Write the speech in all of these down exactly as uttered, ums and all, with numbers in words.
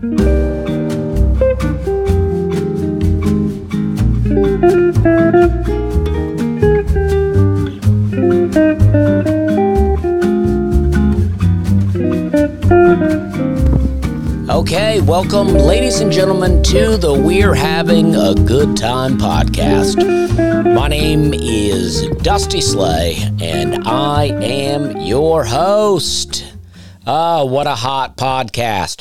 Okay, welcome, ladies and gentlemen, to the We're Having a Good Time podcast. My name is Dusty Slay, and I am your host. Oh, what a hot podcast.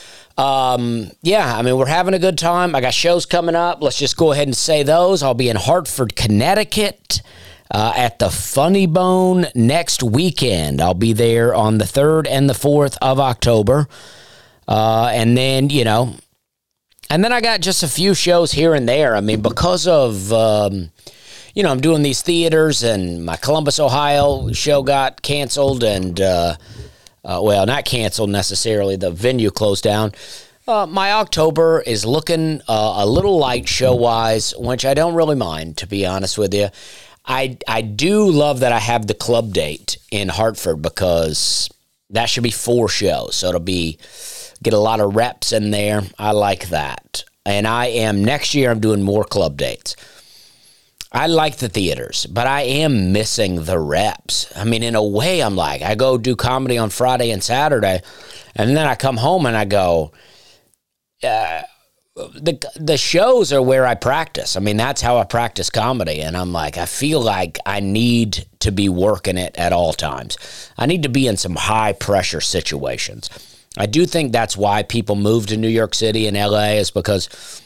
Um, yeah, I mean, we're having a good time. I got shows coming up. Let's just go ahead and say those. I'll be in Hartford, Connecticut uh, at the Funny Bone next weekend. I'll be there on the third and the fourth of October. Uh, and then, you know, and then I got just a few shows here and there. I mean, because of, um, you know, I'm doing these theaters, and my Columbus, Ohio show got canceled and, uh, uh, well, not canceled necessarily. The venue closed down. Uh, my October is looking uh, a little light show-wise, which I don't really mind, to be honest with you. I, I do love that I have the club date in Hartford, because that should be four shows. So it'll be... get a lot of reps in there. I like that. And I am, next year, I'm doing more club dates. I like the theaters, but I am missing the reps. I mean, in a way, I'm like, I go do comedy on Friday and Saturday, and then I come home and I go, uh, the the shows are where I practice. I mean, that's how I practice comedy. And I'm like, I feel like I need to be working it at all times. I need to be in some high-pressure situations. I do think that's why people move to New York City and L A, is because,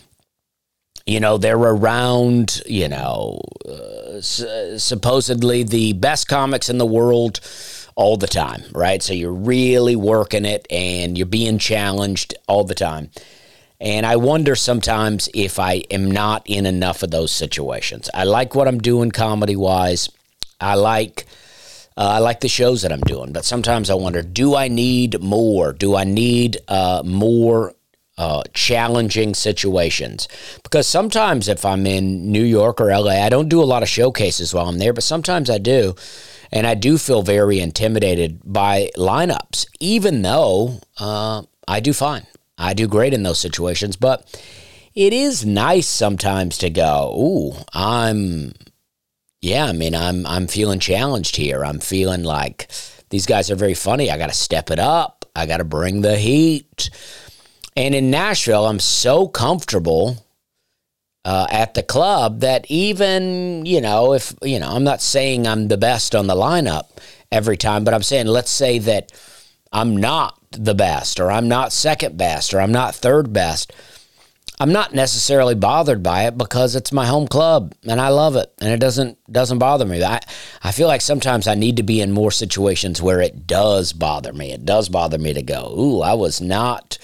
you know, they're around, you know, uh, s- supposedly the best comics in the world all the time, right? So you're really working it and you're being challenged all the time. And I wonder sometimes if I am not in enough of those situations. I like what I'm doing comedy-wise. I like... Uh, I like the shows that I'm doing, but sometimes I wonder, do I need more? Do I need uh, more uh, challenging situations? Because sometimes if I'm in New York or L A, I don't do a lot of showcases while I'm there, but sometimes I do, and I do feel very intimidated by lineups, even though uh, I do fine. I do great in those situations, but it is nice sometimes to go, ooh, I'm... Yeah, I mean, I'm I'm feeling challenged here. I'm feeling like these guys are very funny. I got to step it up. I got to bring the heat. And in Nashville, I'm so comfortable uh, at the club that even, you know, if, you know, I'm not saying I'm the best on the lineup every time, but I'm saying, let's say that I'm not the best, or I'm not second best, or I'm not third best. I'm not necessarily bothered by it, because it's my home club and I love it, and it doesn't doesn't bother me. I, I feel like sometimes I need to be in more situations where it does bother me. It does bother me to go, ooh, I was not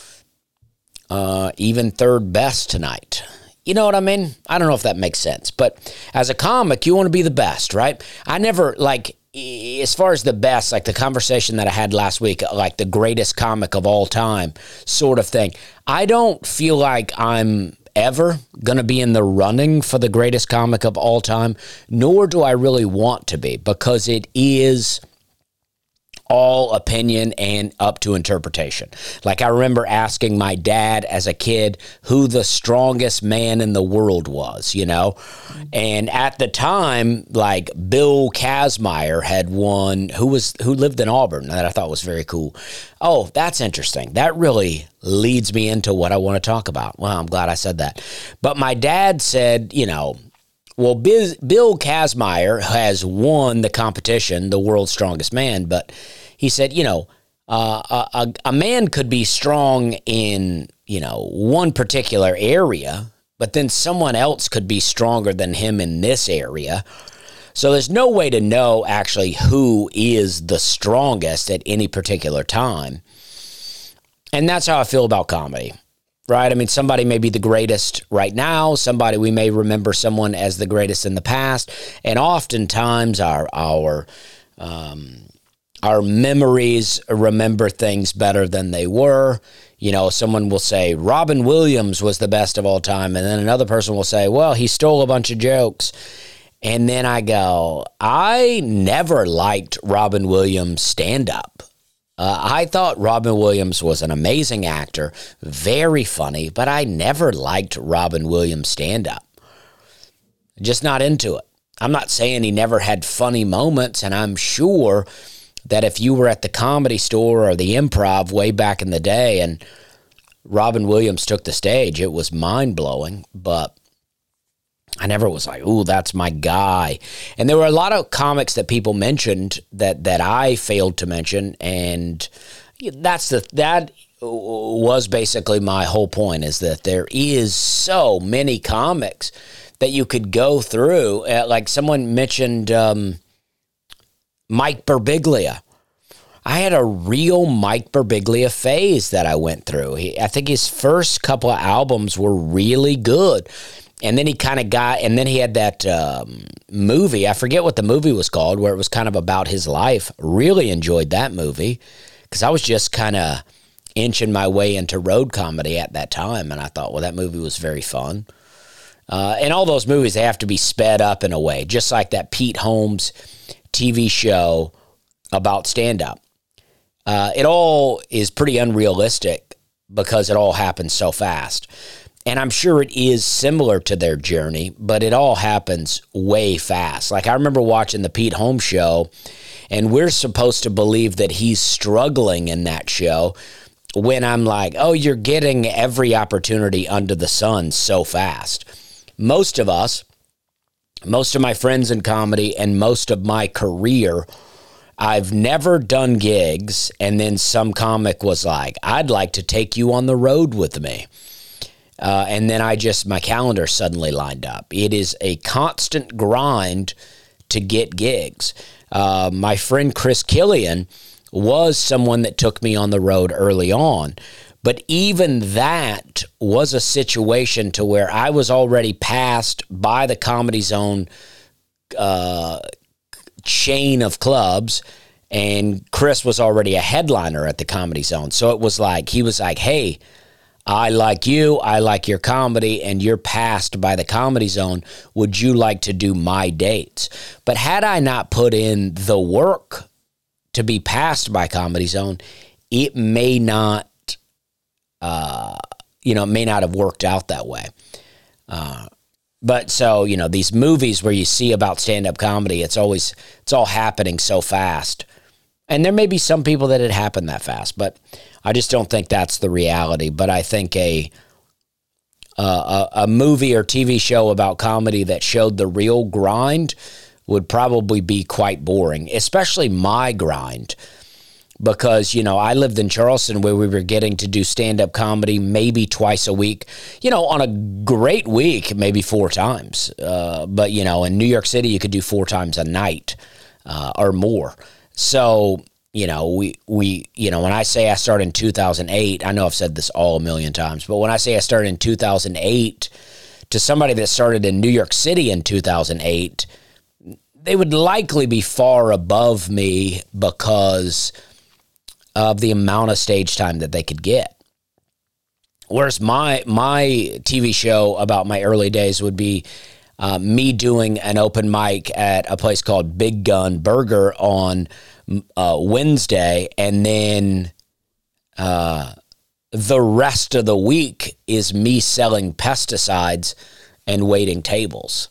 uh, even third best tonight. You know what I mean? I don't know if that makes sense. But as a comic, you want to be the best, right? I never, like, as far as the best, like the conversation that I had last week, like the greatest comic of all time sort of thing, I don't feel like I'm ever going to be in the running for the greatest comic of all time, nor do I really want to be, because it is all opinion and up to interpretation. Like, I remember asking my dad as a kid who the strongest man in the world was, you know? And at the time, like, Bill Kazmaier had won, who was who lived in Auburn, that I thought was very cool. Oh, that's interesting. That really leads me into what I want to talk about. Well, I'm glad I said that. But my dad said, you know, well, Biz, Bill Kazmaier has won the competition, the world's strongest man, but he said, you know, uh, a, a man could be strong in, you know, one particular area, but then someone else could be stronger than him in this area. So there's no way to know actually who is the strongest at any particular time. And that's how I feel about comedy. Right? I mean, somebody may be the greatest right now. Somebody, we may remember someone as the greatest in the past. And oftentimes our our um, our memories remember things better than they were. You know, someone will say, Robin Williams was the best of all time. And then another person will say, well, he stole a bunch of jokes. And then I go, I never liked Robin Williams' stand-up. Uh, I thought Robin Williams was an amazing actor, very funny, but I never liked Robin Williams' stand-up. Just not into it. I'm not saying he never had funny moments, and I'm sure that if you were at the Comedy Store or the Improv way back in the day and Robin Williams took the stage, it was mind-blowing, but I never was like, ooh, that's my guy. And there were a lot of comics that people mentioned that that I failed to mention, and that's the that was basically my whole point, is that there is so many comics that you could go through. Uh, like someone mentioned um, Mike Birbiglia. I had a real Mike Birbiglia phase that I went through. He, I think his first couple of albums were really good. And then he kind of got, and then he had that um, movie. I forget what the movie was called, where it was kind of about his life. Really enjoyed that movie because I was just kind of inching my way into road comedy at that time. And I thought, well, that movie was very fun. Uh, and all those movies, they have to be sped up in a way, just like that Pete Holmes T V show about stand-up. Uh, it all is pretty unrealistic because it all happens so fast. And I'm sure it is similar to their journey, but it all happens way fast. Like I remember watching the Pete Holmes show, and we're supposed to believe that he's struggling in that show when I'm like, oh, you're getting every opportunity under the sun so fast. Most of us, most of my friends in comedy and most of my career, I've never done gigs, and then some comic was like, I'd like to take you on the road with me. Uh, and then I just, my calendar suddenly lined up. It is a constant grind to get gigs. Uh, my friend Chris Killian was someone that took me on the road early on. But even that was a situation to where I was already passed by the Comedy Zone uh, chain of clubs, and Chris was already a headliner at the Comedy Zone. So it was like, he was like, hey, I like you, I like your comedy, and you're passed by the Comedy Zone. Would you like to do my dates? But had I not put in the work to be passed by Comedy Zone, it may not, uh, you know, it may not have worked out that way. Uh, but so, you know, these movies where you see about stand-up comedy, it's always, it's all happening so fast. And there may be some people that it happened that fast, but I just don't think that's the reality. But I think a, uh, a a movie or T V show about comedy that showed the real grind would probably be quite boring, especially my grind. Because, you know, I lived in Charleston where we were getting to do stand-up comedy maybe twice a week. You know, on a great week, maybe four times. Uh, but, you know, in New York City, you could do four times a night uh, or more. So, you know, we, we, you know, when I say I started in two thousand eight, I know I've said this all a million times, but when I say I started in two thousand eight, to somebody that started in New York City in two thousand eight, they would likely be far above me because of the amount of stage time that they could get. Whereas my, my T V show about my early days would be uh, me doing an open mic at a place called Big Gun Burger on Uh, Wednesday, and then uh, the rest of the week is me selling pesticides and waiting tables.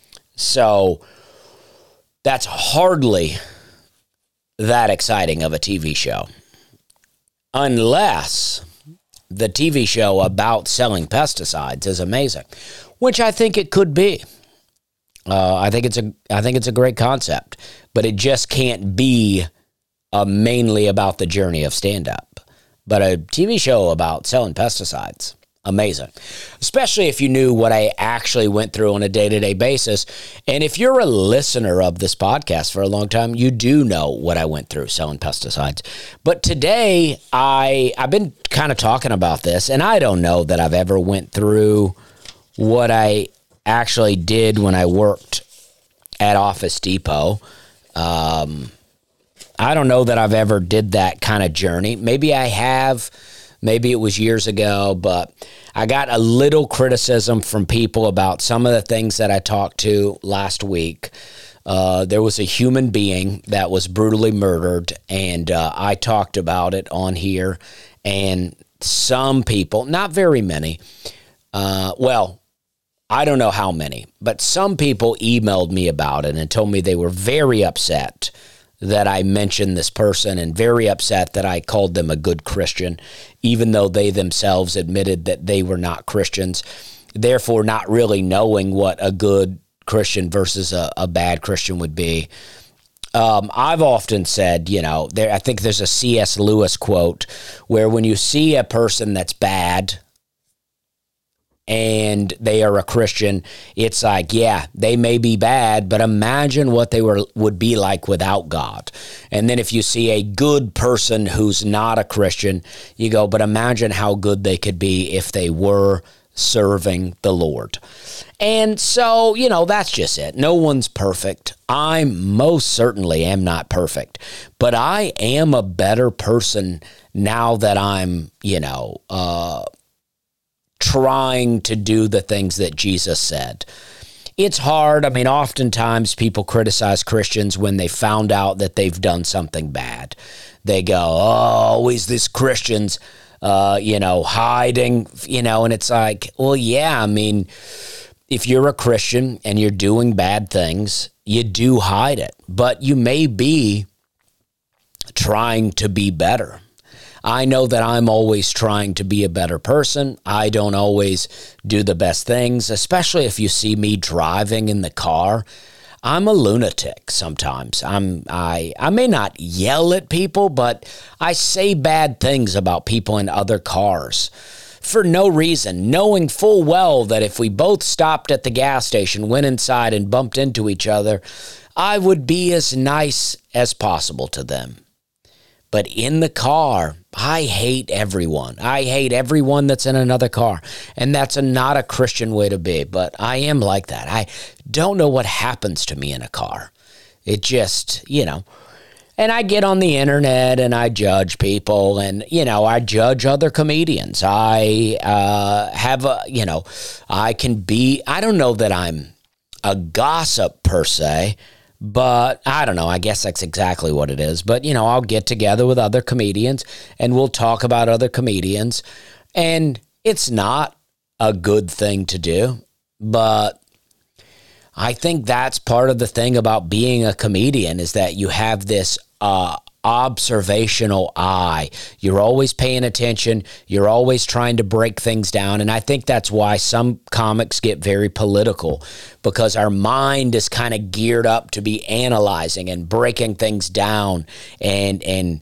So that's hardly that exciting of a T V show, unless the T V show about selling pesticides is amazing, which I think it could be. Uh, I think it's a I think it's a great concept, but it just can't be uh, mainly about the journey of stand-up. But a T V show about selling pesticides, amazing. Especially if you knew what I actually went through on a day-to-day basis. And if you're a listener of this podcast for a long time, you do know what I went through selling pesticides. But today, I, I've been kind of talking about this, and I don't know that I've ever went through what I actually did when I worked at Office Depot. Um, I don't know that I've ever did that kind of journey. Maybe I have. Maybe it was years ago, but I got a little criticism from people about some of the things that I talked to last week Uh, there was a human being that was brutally murdered, and uh, I talked about it on here, and some people, not very many, uh, well, I don't know how many, but some people emailed me about it and told me they were very upset that I mentioned this person and very upset that I called them a good Christian, even though they themselves admitted that they were not Christians, therefore not really knowing what a good Christian versus a, a bad Christian would be. Um, I've often said, you know, there, I think there's a C S Lewis quote where when you see a person that's bad and they are a Christian, it's like, yeah, they may be bad, but imagine what they were would be like without God. And then if you see a good person who's not a Christian, you go, but imagine how good they could be if they were serving the Lord. And so, you know, that's just it. No one's perfect. I most certainly am not perfect, but I am a better person now that I'm, you know, uh, trying to do the things that Jesus said. It's hard. I mean, oftentimes people criticize Christians when they found out that they've done something bad. They go, oh, always this Christians, uh, you know, hiding, you know, and it's like, well, yeah, I mean, if you're a Christian and you're doing bad things, you do hide it, but you may be trying to be better. I know that I'm always trying to be a better person. I don't always do the best things, especially if you see me driving in the car. I'm a lunatic sometimes. I'm I I may not yell at people, but I say bad things about people in other cars for no reason, knowing full well that if we both stopped at the gas station, went inside and bumped into each other, I would be as nice as possible to them. But in the car, I hate everyone. I hate everyone that's in another car. And that's a, not a Christian way to be, but I am like that. I don't know what happens to me in a car. It just, you know, and I get on the internet and I judge people and, you know, I judge other comedians. I uh, have a, you know, I can be, I don't know that I'm a gossip per se, but I don't know, I guess that's exactly what it is. But, you know, I'll get together with other comedians and we'll talk about other comedians. And it's not a good thing to do, but I think that's part of the thing about being a comedian is that you have this uh, observational eye. You're always paying attention. You're always trying to break things down. And I think that's why some comics get very political, because our mind is kind of geared up to be analyzing and breaking things down. And, and,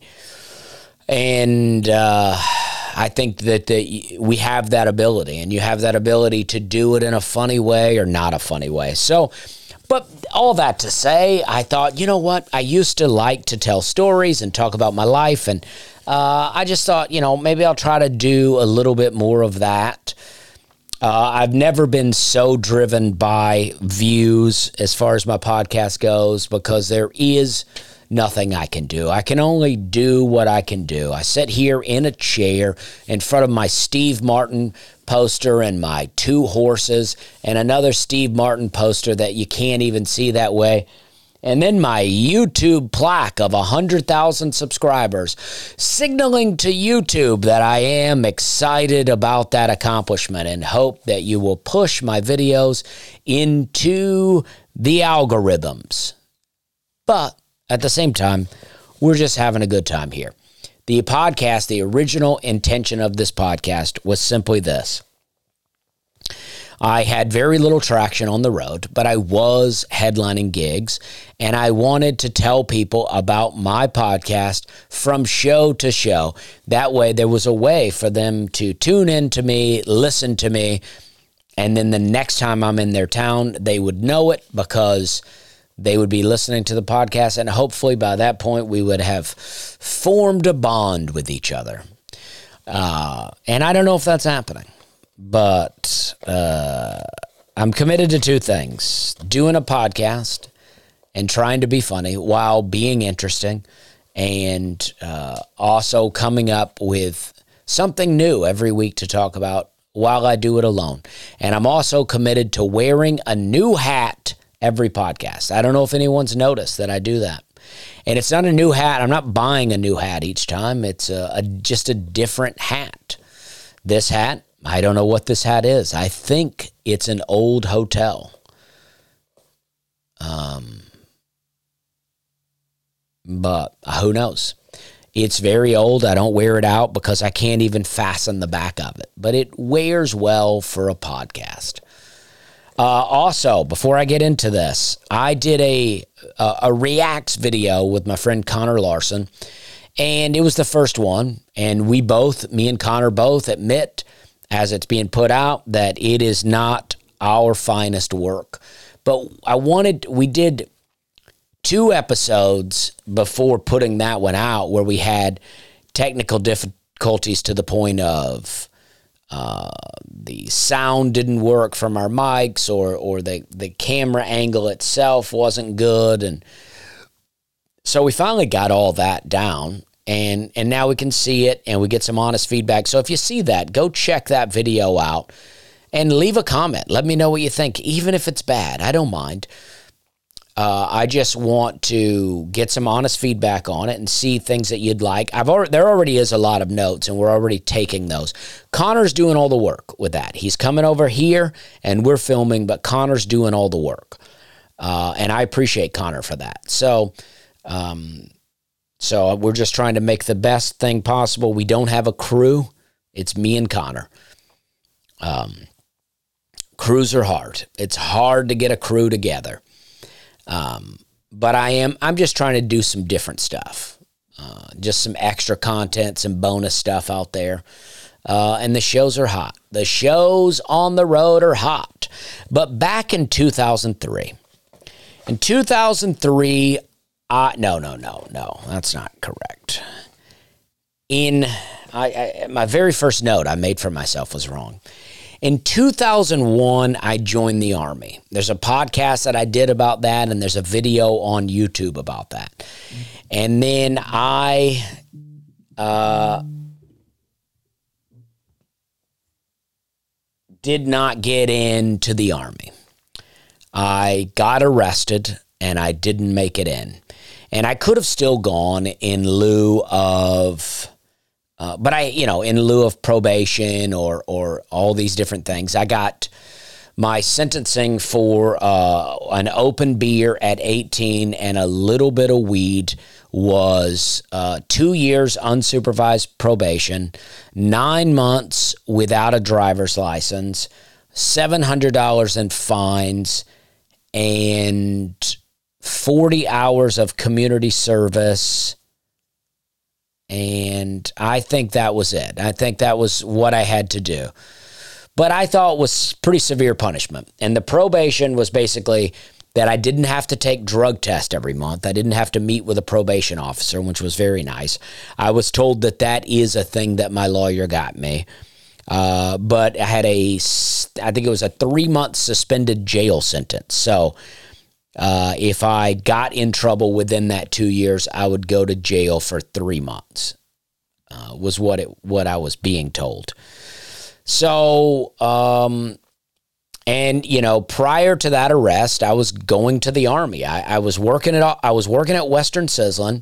and, uh, I think that the, we have that ability, and you have that ability to do it in a funny way or not a funny way. So, but all that to say, I thought, you know what? I used to like to tell stories and talk about my life, and uh, I just thought, you know, maybe I'll try to do a little bit more of that. Uh, I've never been so driven by views as far as my podcast goes, because there is nothing I can do. I can only do what I can do. I sit here in a chair in front of my Steve Martin poster and my two horses and another Steve Martin poster that you can't even see that way. And then my YouTube plaque of one hundred thousand subscribers, signaling to YouTube that I am excited about that accomplishment and hope that you will push my videos into the algorithms. But at the same time, we're just having a good time here. The podcast, the original intention of this podcast was simply this. I had very little traction on the road, but I was headlining gigs, and I wanted to tell people about my podcast from show to show. That way, there was a way for them to tune in to me, listen to me, and then the next time I'm in their town, they would know it because they would be listening to the podcast, and hopefully by that point we would have formed a bond with each other. Uh, and I don't know if that's happening, but uh, I'm committed to two things: doing a podcast and trying to be funny while being interesting, and uh, also coming up with something new every week to talk about while I do it alone. And I'm also committed to wearing a new hat every podcast. I don't know if anyone's noticed that I do that. And it's not a new hat. I'm not buying a new hat each time. It's a, a just a different hat. This hat, I don't know what this hat is. I think it's an old hotel. Um, but who knows? It's very old. I don't wear it out because I can't even fasten the back of it. But it wears well for a podcast. Uh, also, before I get into this, I did a, a a reacts video with my friend Connor Larson, and it was the first one. And we both, me and Connor both admit, as it's being put out, that it is not our finest work. But I wanted, we did two episodes before putting that one out where we had technical difficulties to the point of uh, the sound didn't work from our mics, or or the, the camera angle itself wasn't good. And so we finally got all that down, and, and now we can see it and we get some honest feedback. So if you see that, go check that video out and leave a comment. Let me know what you think, even if it's bad. I don't mind. Uh, I just want to get some honest feedback on it and see things that you'd like. I've already, there already is a lot of notes, and we're already taking those. Connor's doing all the work with that. He's coming over here, and we're filming, but Connor's doing all the work. Uh, and I appreciate Connor for that. So, um, so we're just trying to make the best thing possible. We don't have a crew. It's me and Connor. Um, crews are hard. It's hard to get a crew together. Um, but I am, I'm just trying to do some different stuff, uh, just some extra content, some bonus stuff out there. Uh, and the shows are hot. The shows on the road are hot. But back in two thousand three, in two thousand three, I, no, no, no, no, that's not correct. In, I, I, my very first note I made for myself was wrong. In two thousand one, I joined the Army. There's a podcast that I did about that, and there's a video on YouTube about that. And then I uh, did not get into the Army. I got arrested, and I didn't make it in. And I could have still gone in lieu of... Uh, but I, you know, in lieu of probation or or all these different things, I got my sentencing for uh, an open beer at eighteen and a little bit of weed was uh, two years unsupervised probation, nine months without a driver's license, seven hundred dollars in fines, and forty hours of community service. And I think that was it. I think that was what I had to do. But I thought it was pretty severe punishment. And the probation was basically that I didn't have to take drug test every month. I didn't have to meet with a probation officer, which was very nice. I was told that that is a thing that my lawyer got me. Uh, but I had a, I think it was a three-month suspended jail sentence. So Uh, if I got in trouble within that two years, I would go to jail for three months. Uh, was what it what I was being told. So, um, and you know, prior to that arrest, I was going to the Army. I, I was working at I was working at Western Sizzlin',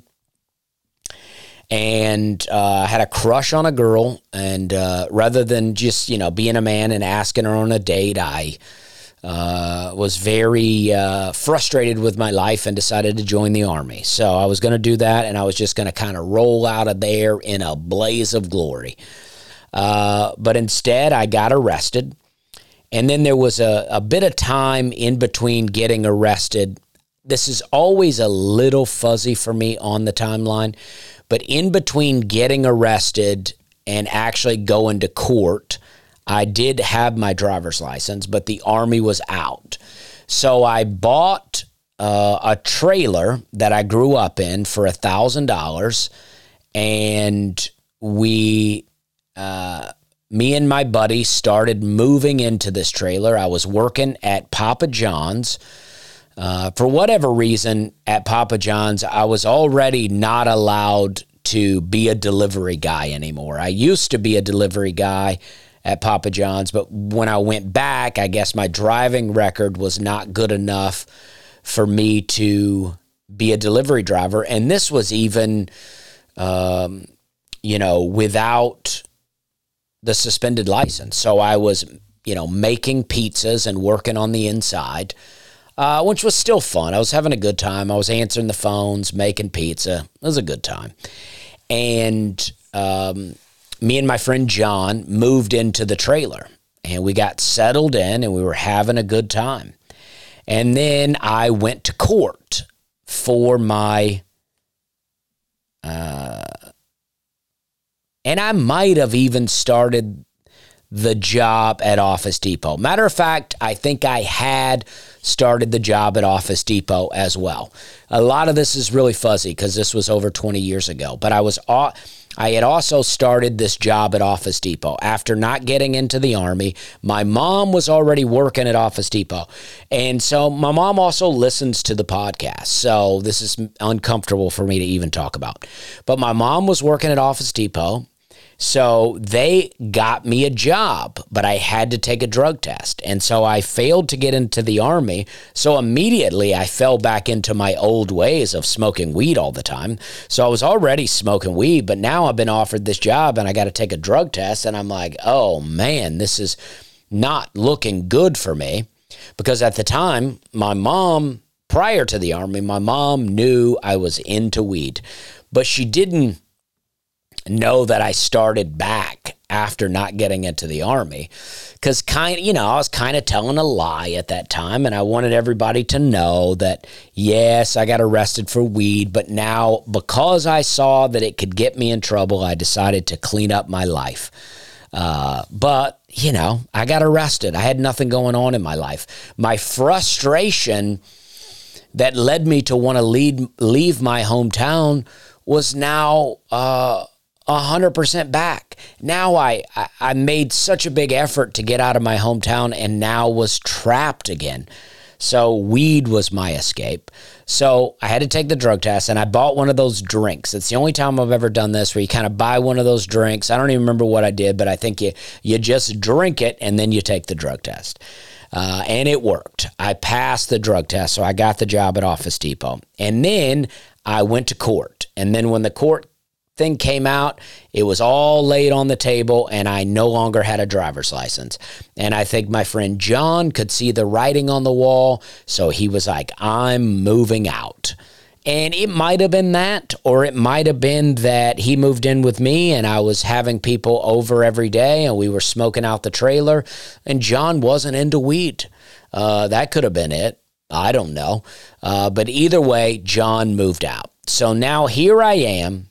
and uh, I had a crush on a girl. And uh, rather than just you know being a man and asking her on a date, I. Uh, was very uh, frustrated with my life and decided to join the Army. So I was going to do that, and I was just going to kind of roll out of there in a blaze of glory. Uh, but instead, I got arrested, and then there was a, a bit of time in between getting arrested. This is always a little fuzzy for me on the timeline, but in between getting arrested and actually going to court, I did have my driver's license, but the Army was out. So I bought uh, a trailer that I grew up in for one thousand dollars, and we, uh, me and my buddy started moving into this trailer. I was working at Papa John's. Uh, for whatever reason, at Papa John's, I was already not allowed to be a delivery guy anymore. I used to be a delivery guy, at Papa John's. But when I went back, I guess my driving record was not good enough for me to be a delivery driver. And this was even, um, you know, without the suspended license. So I was, you know, making pizzas and working on the inside, uh, which was still fun. I was having a good time. I was answering the phones, making pizza. It was a good time. And um, me and my friend John moved into the trailer, and we got settled in, and we were having a good time. And then I went to court for my, uh, and I might have even started the job at Office Depot. Matter of fact, I think I had started the job at Office Depot as well. A lot of this is really fuzzy because this was over twenty years ago, but I was I had also started this job at Office Depot. After not getting into the Army, my mom was already working at Office Depot. And so my mom also listens to the podcast. So this is uncomfortable for me to even talk about. But my mom was working at Office Depot. So they got me a job, but I had to take a drug test. And so I failed to get into the Army. So immediately I fell back into my old ways of smoking weed all the time. So I was already smoking weed, but now I've been offered this job and I got to take a drug test. And I'm like, oh man, this is not looking good for me. Because at the time, my mom, prior to the Army, my mom knew I was into weed, but she didn't know that I started back after not getting into the Army, because kind you know I was kind of telling a lie at that time, and I wanted everybody to know that yes, I got arrested for weed, but now because I saw that it could get me in trouble, I decided to clean up my life. Uh, but you know, I got arrested. I had nothing going on in my life. My frustration that led me to want to leave leave my hometown was now uh, one hundred percent back. Now I, I, I made such a big effort to get out of my hometown and now was trapped again. So weed was my escape. So I had to take the drug test, and I bought one of those drinks. It's the only time I've ever done this, where you kind of buy one of those drinks. I don't even remember what I did, but I think you, you just drink it and then you take the drug test. Uh, and it worked. I passed the drug test, so I got the job at Office Depot. And then I went to court. And then when the court thing came out, it was all laid on the table, and I no longer had a driver's license. And I think my friend John could see the writing on the wall, so he was like, I'm moving out. And it might have been that, or it might have been that he moved in with me and I was having people over every day and we were smoking out the trailer, and John wasn't into weed. Uh, that could have been it. I don't know. Uh, but either way, John moved out. So now here I am,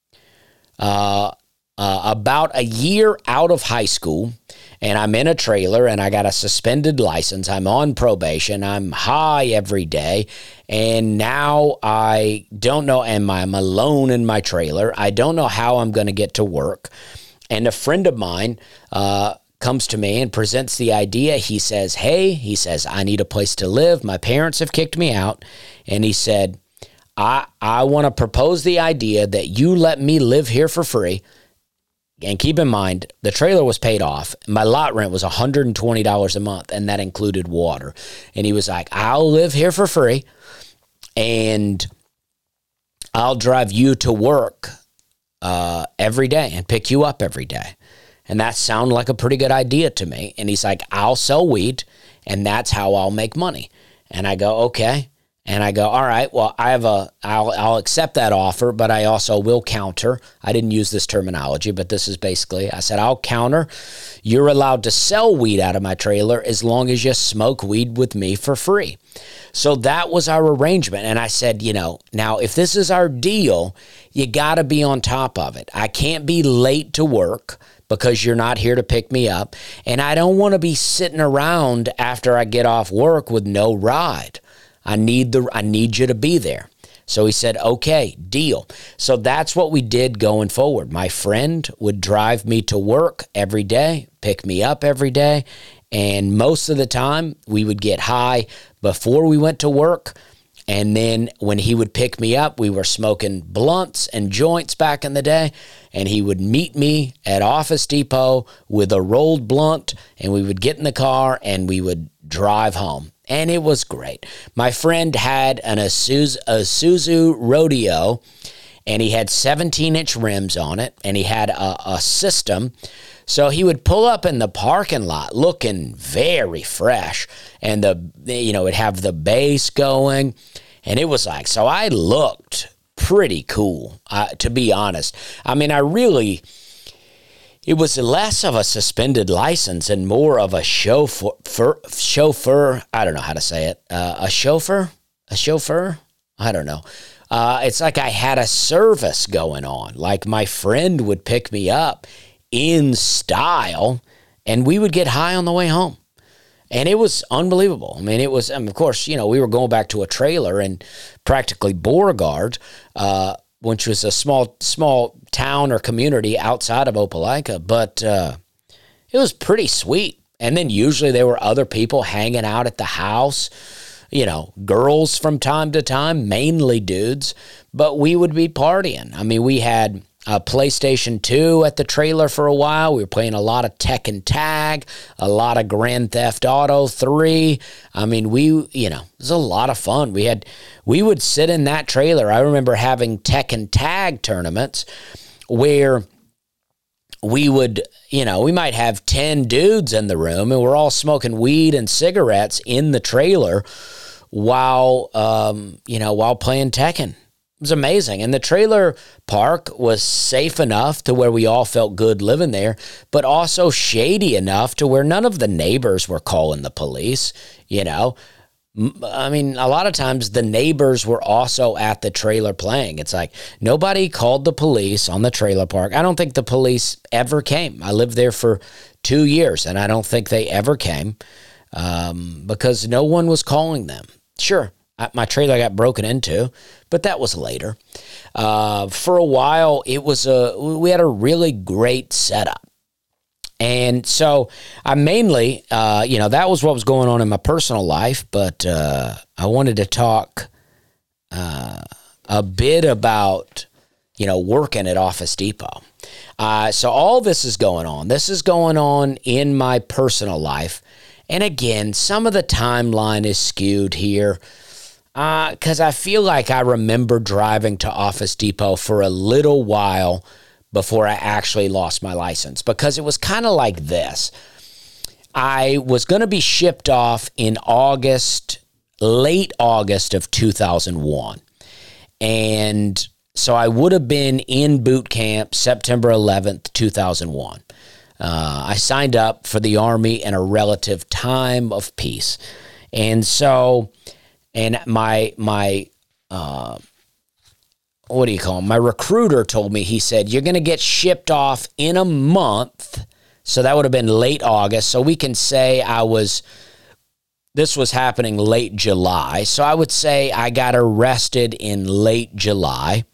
Uh, uh, about a year out of high school, and I'm in a trailer, and I got a suspended license. I'm on probation. I'm high every day, and now I don't know, and I'm alone in my trailer. I don't know how I'm going to get to work. And a friend of mine uh, comes to me and presents the idea. He says, hey, he says, I need a place to live. My parents have kicked me out. And he said, I, I want to propose the idea that you let me live here for free. And keep in mind, the trailer was paid off. My lot rent was one hundred twenty dollars a month, and that included water. And he was like, I'll live here for free, and I'll drive you to work uh, every day and pick you up every day. And that sounded like a pretty good idea to me. And he's like, I'll sell weed, and that's how I'll make money. And I go, okay. And I go, all right, well, I have a, I'll, I'll accept that offer, but I also will counter. I didn't use this terminology, but this is basically, I said, I'll counter. You're allowed to sell weed out of my trailer as long as you smoke weed with me for free. So that was our arrangement. And I said, you know, now if this is our deal, you got to be on top of it. I can't be late to work because you're not here to pick me up. And I don't want to be sitting around after I get off work with no ride. I need the I need you to be there. So he said, okay, deal. So that's what we did going forward. My friend would drive me to work every day, pick me up every day, and most of the time we would get high before we went to work. And then when he would pick me up, we were smoking blunts and joints back in the day. And he would meet me at Office Depot with a rolled blunt. And we would get in the car and we would drive home. And it was great. My friend had an Isuzu, Isuzu Rodeo. And he had seventeen-inch rims on it. And he had a, a system. So he would pull up in the parking lot looking very fresh, and the, you know, it'd have the bass going, and it was like, so I looked pretty cool, uh, to be honest. I mean, I really, it was less of a suspended license and more of a chauffeur, chauffeur, I don't know how to say it, uh, a chauffeur, a chauffeur, I don't know. Uh, it's like I had a service going on, like my friend would pick me up in style, and we would get high on the way home. And it was unbelievable. I mean, it was, I mean, of course, you know, we were going back to a trailer in practically Beauregard, uh, which was a small, small town or community outside of Opelika, but uh, it was pretty sweet. And then usually there were other people hanging out at the house, you know, girls from time to time, mainly dudes, but we would be partying. I mean, we had Uh, PlayStation two at the trailer for a while. We were playing a lot of Tekken Tag, a lot of Grand Theft Auto three. I mean, we, you know, it was a lot of fun. We had, we would sit in that trailer. I remember having Tekken Tag tournaments where we would, you know, we might have ten dudes in the room and we're all smoking weed and cigarettes in the trailer while, um, you know, while playing Tekken. It was amazing. And the trailer park was safe enough to where we all felt good living there, but also shady enough to where none of the neighbors were calling the police, you know. I mean, a lot of times the neighbors were also at the trailer playing. It's like nobody called the police on the trailer park. I don't think the police ever came. I lived there for two years, and I don't think they ever came um, because no one was calling them. Sure. My trailer got broken into, but that was later. Uh, for a while, it was a we had a really great setup. And so I mainly, uh, you know, that was what was going on in my personal life, but uh, I wanted to talk uh, a bit about, you know, working at Office Depot. Uh, so all this is going on. This is going on in my personal life. And again, some of the timeline is skewed here. Because uh, I feel like I remember driving to Office Depot for a little while before I actually lost my license. Because it was kind of like this. I was going to be shipped off in August, late August of two thousand one. And so I would have been in boot camp September eleventh, two thousand one. Uh, I signed up for the Army in a relative time of peace. And so... And my, my uh, what do you call him? My recruiter told me, he said, you're going to get shipped off in a month. So that would have been late August. So we can say I was, this was happening late July. So I would say I got arrested in late July.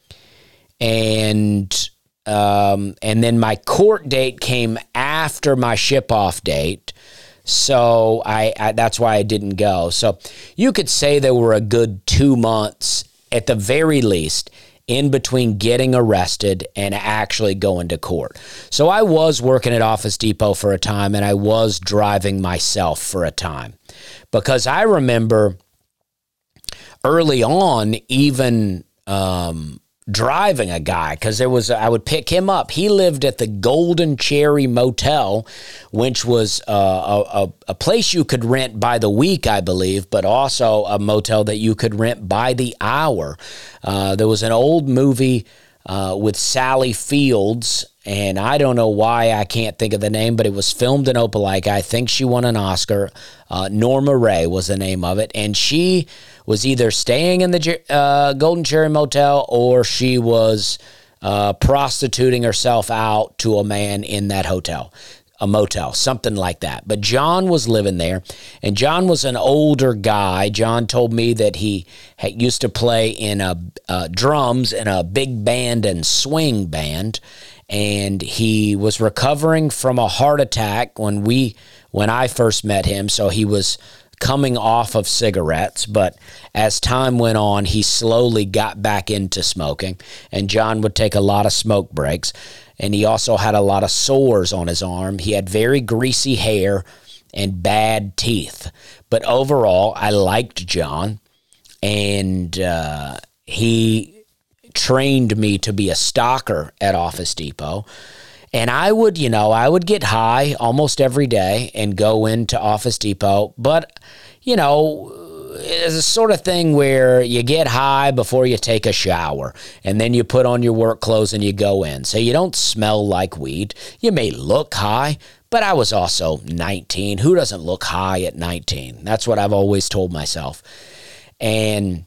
And, um, and then my court date came after my ship off date. So I, I that's why I didn't go. So you could say there were a good two months at the very least in between getting arrested and actually going to court. So I was working at Office Depot for a time, and I was driving myself for a time. Because I remember early on even um, driving a guy, because there was, I would pick him up. He lived at the Golden Cherry Motel, which was uh, a, a place you could rent by the week, I believe, but also a motel that you could rent by the hour. Uh, there was an old movie uh, with Sally Fields, and I don't know why I can't think of the name, but it was filmed in Opelika. I think she won an Oscar. Uh, Norma Ray was the name of it, and she was either staying in the uh, Golden Cherry Motel or she was uh, prostituting herself out to a man in that hotel, a motel, something like that. But John was living there, and John was an older guy. John told me that he had, used to play in a uh, drums in a big band and swing band, and he was recovering from a heart attack when we when I first met him. So he was coming off of cigarettes, but as time went on, he slowly got back into smoking, and John would take a lot of smoke breaks, and he also had a lot of sores on his arm. He had very greasy hair and bad teeth, but overall, I liked John, and uh, he trained me to be a stalker at Office Depot. And I would, you know, I would get high almost every day and go into Office Depot. But, you know, it's a sort of thing where you get high before you take a shower. And then you put on your work clothes and you go in. So you don't smell like weed. You may look high, but I was also nineteen. Who doesn't look high at nineteen? That's what I've always told myself. And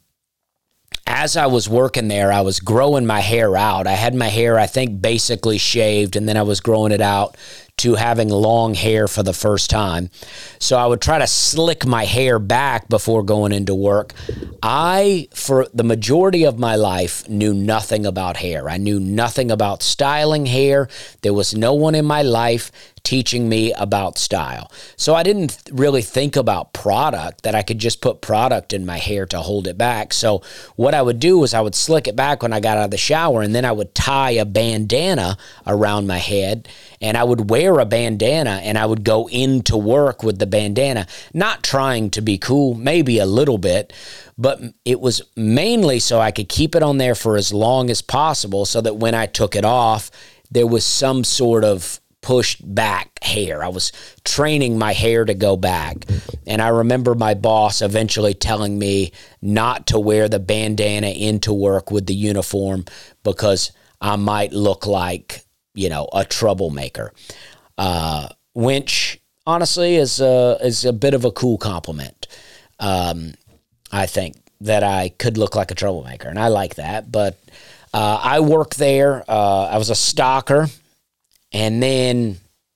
as I was working there, I was growing my hair out. I had my hair, I think, basically shaved, and then I was growing it out to having long hair for the first time. So I would try to slick my hair back before going into work. I, for the majority of my life, knew nothing about hair. I knew nothing about styling hair. There was no one in my life teaching me about style. So I didn't really think about product, that I could just put product in my hair to hold it back. So what I would do was I would slick it back when I got out of the shower, and then I would tie a bandana around my head, and I would wear a bandana, and I would go into work with the bandana, not trying to be cool, maybe a little bit, but it was mainly so I could keep it on there for as long as possible so that when I took it off, there was some sort of pushed back hair. I was training my hair to go back. And I remember my boss eventually telling me not to wear the bandana into work with the uniform because I might look like, you know, a troublemaker. Uh, which honestly is a, is a bit of a cool compliment. Um, I think that I could look like a troublemaker, and I like that. But uh, I worked there. Uh, I was a stalker. And then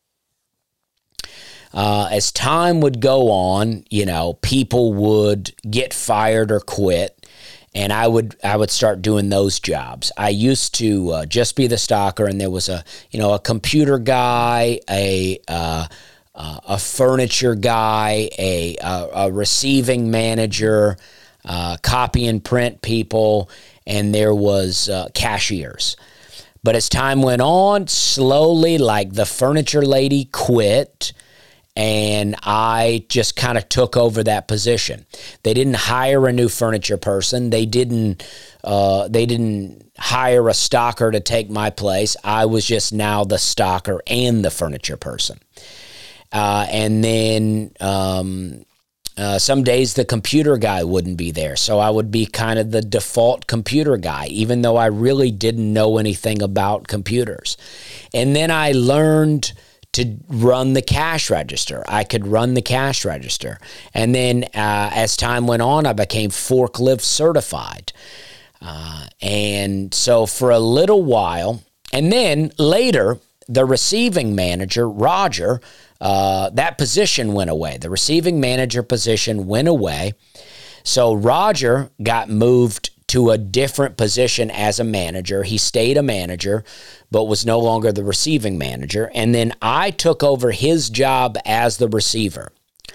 uh, as time would go on, you know, people would get fired or quit, and I would I would start doing those jobs. I used to uh, just be the stalker, and there was a, you know, a computer guy, a uh, uh, a furniture guy, a, a, a receiving manager, uh, copy and print people, and there was uh, cashiers. But as time went on, slowly, like the furniture lady quit, and I just kind of took over that position. They didn't hire a new furniture person. They didn't. Uh, they didn't hire a stalker to take my place. I was just now the stalker and the furniture person. Uh, and then um, Uh, some days the computer guy wouldn't be there, so I would be kind of the default computer guy, even though I really didn't know anything about computers. And then I learned to run the cash register. I could run the cash register. And then uh, as time went on, I became forklift certified. Uh, and so for a little while, and then later, the receiving manager, Roger, Uh, that position went away. The receiving manager position went away. So Roger got moved to a different position as a manager. He stayed a manager, but was no longer the receiving manager. And then I took over his job as the receiver.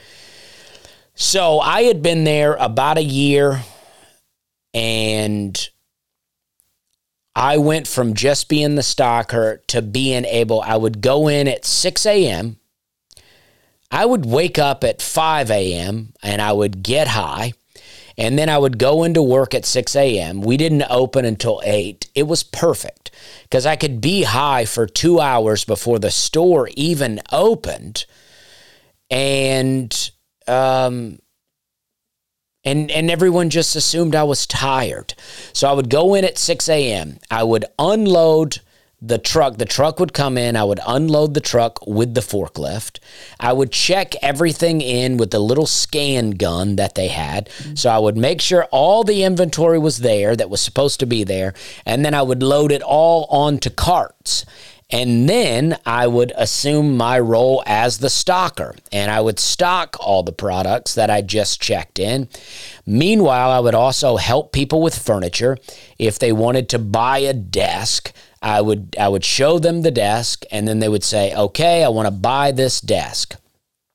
So I had been there about a year, and I went from just being the stalker to being able, I would go in at six a.m., I would wake up at five a.m. and I would get high, and then I would go into work at six a.m. We didn't open until eight. It was perfect because I could be high for two hours before the store even opened, and um, and and everyone just assumed I was tired. So I would go in at six a.m. I would unload the truck. The truck would come in. I would unload the truck with the forklift. I would check everything in with the little scan gun that they had. So I would make sure all the inventory was there that was supposed to be there. And then I would load it all onto carts. And then I would assume my role as the stocker, and I would stock all the products that I just checked in. Meanwhile, I would also help people with furniture. If they wanted to buy a desk, I would I would show them the desk, and then they would say, okay, I want to buy this desk.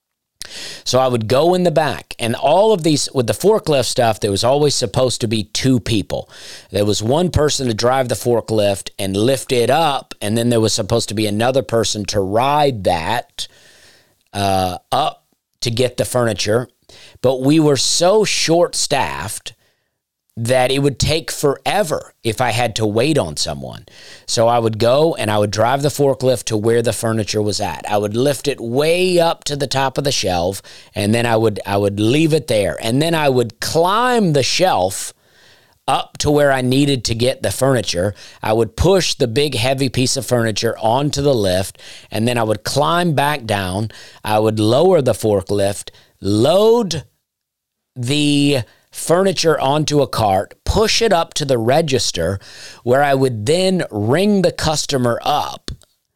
So I would go in the back, and all of these, with the forklift stuff, there was always supposed to be two people. There was one person to drive the forklift and lift it up, and then there was supposed to be another person to ride that uh, up to get the furniture. But we were so short-staffed that it would take forever if I had to wait on someone. So I would go and I would drive the forklift to where the furniture was at. I would lift it way up to the top of the shelf, and then I would I would leave it there. And then I would climb the shelf up to where I needed to get the furniture. I would push the big heavy piece of furniture onto the lift, and then I would climb back down. I would lower the forklift, load the furniture onto a cart, push it up to the register, where I would then ring the customer up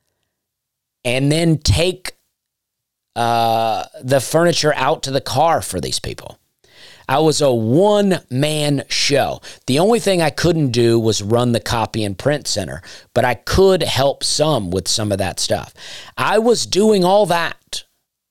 and then take uh, the furniture out to the car for these people. I was a one-man show. The only thing I couldn't do was run the copy and print center, but I could help some with some of that stuff. I was doing all that.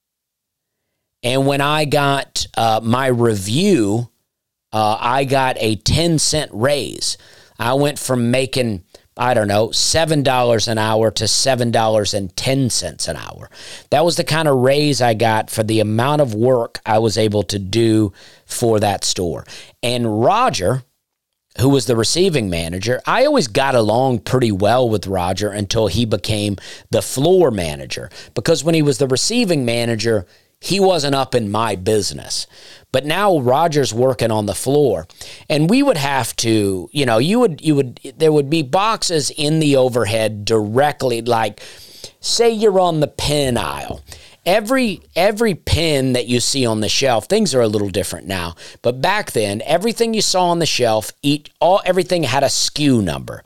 And when I got uh, my review, Uh, I got a ten cent raise. I went from making, I don't know, seven dollars an hour to seven dollars and ten cents an hour. That was the kind of raise I got for the amount of work I was able to do for that store. And Roger, who was the receiving manager, I always got along pretty well with Roger until he became the floor manager. Because when he was the receiving manager, he wasn't up in my business. But now Roger's working on the floor, and we would have to, you know, you would, you would, there would be boxes in the overhead directly, like, say you're on the pen aisle. Every, every pen that you see on the shelf, things are a little different now, but back then, everything you saw on the shelf, each, all, everything had a S K U number.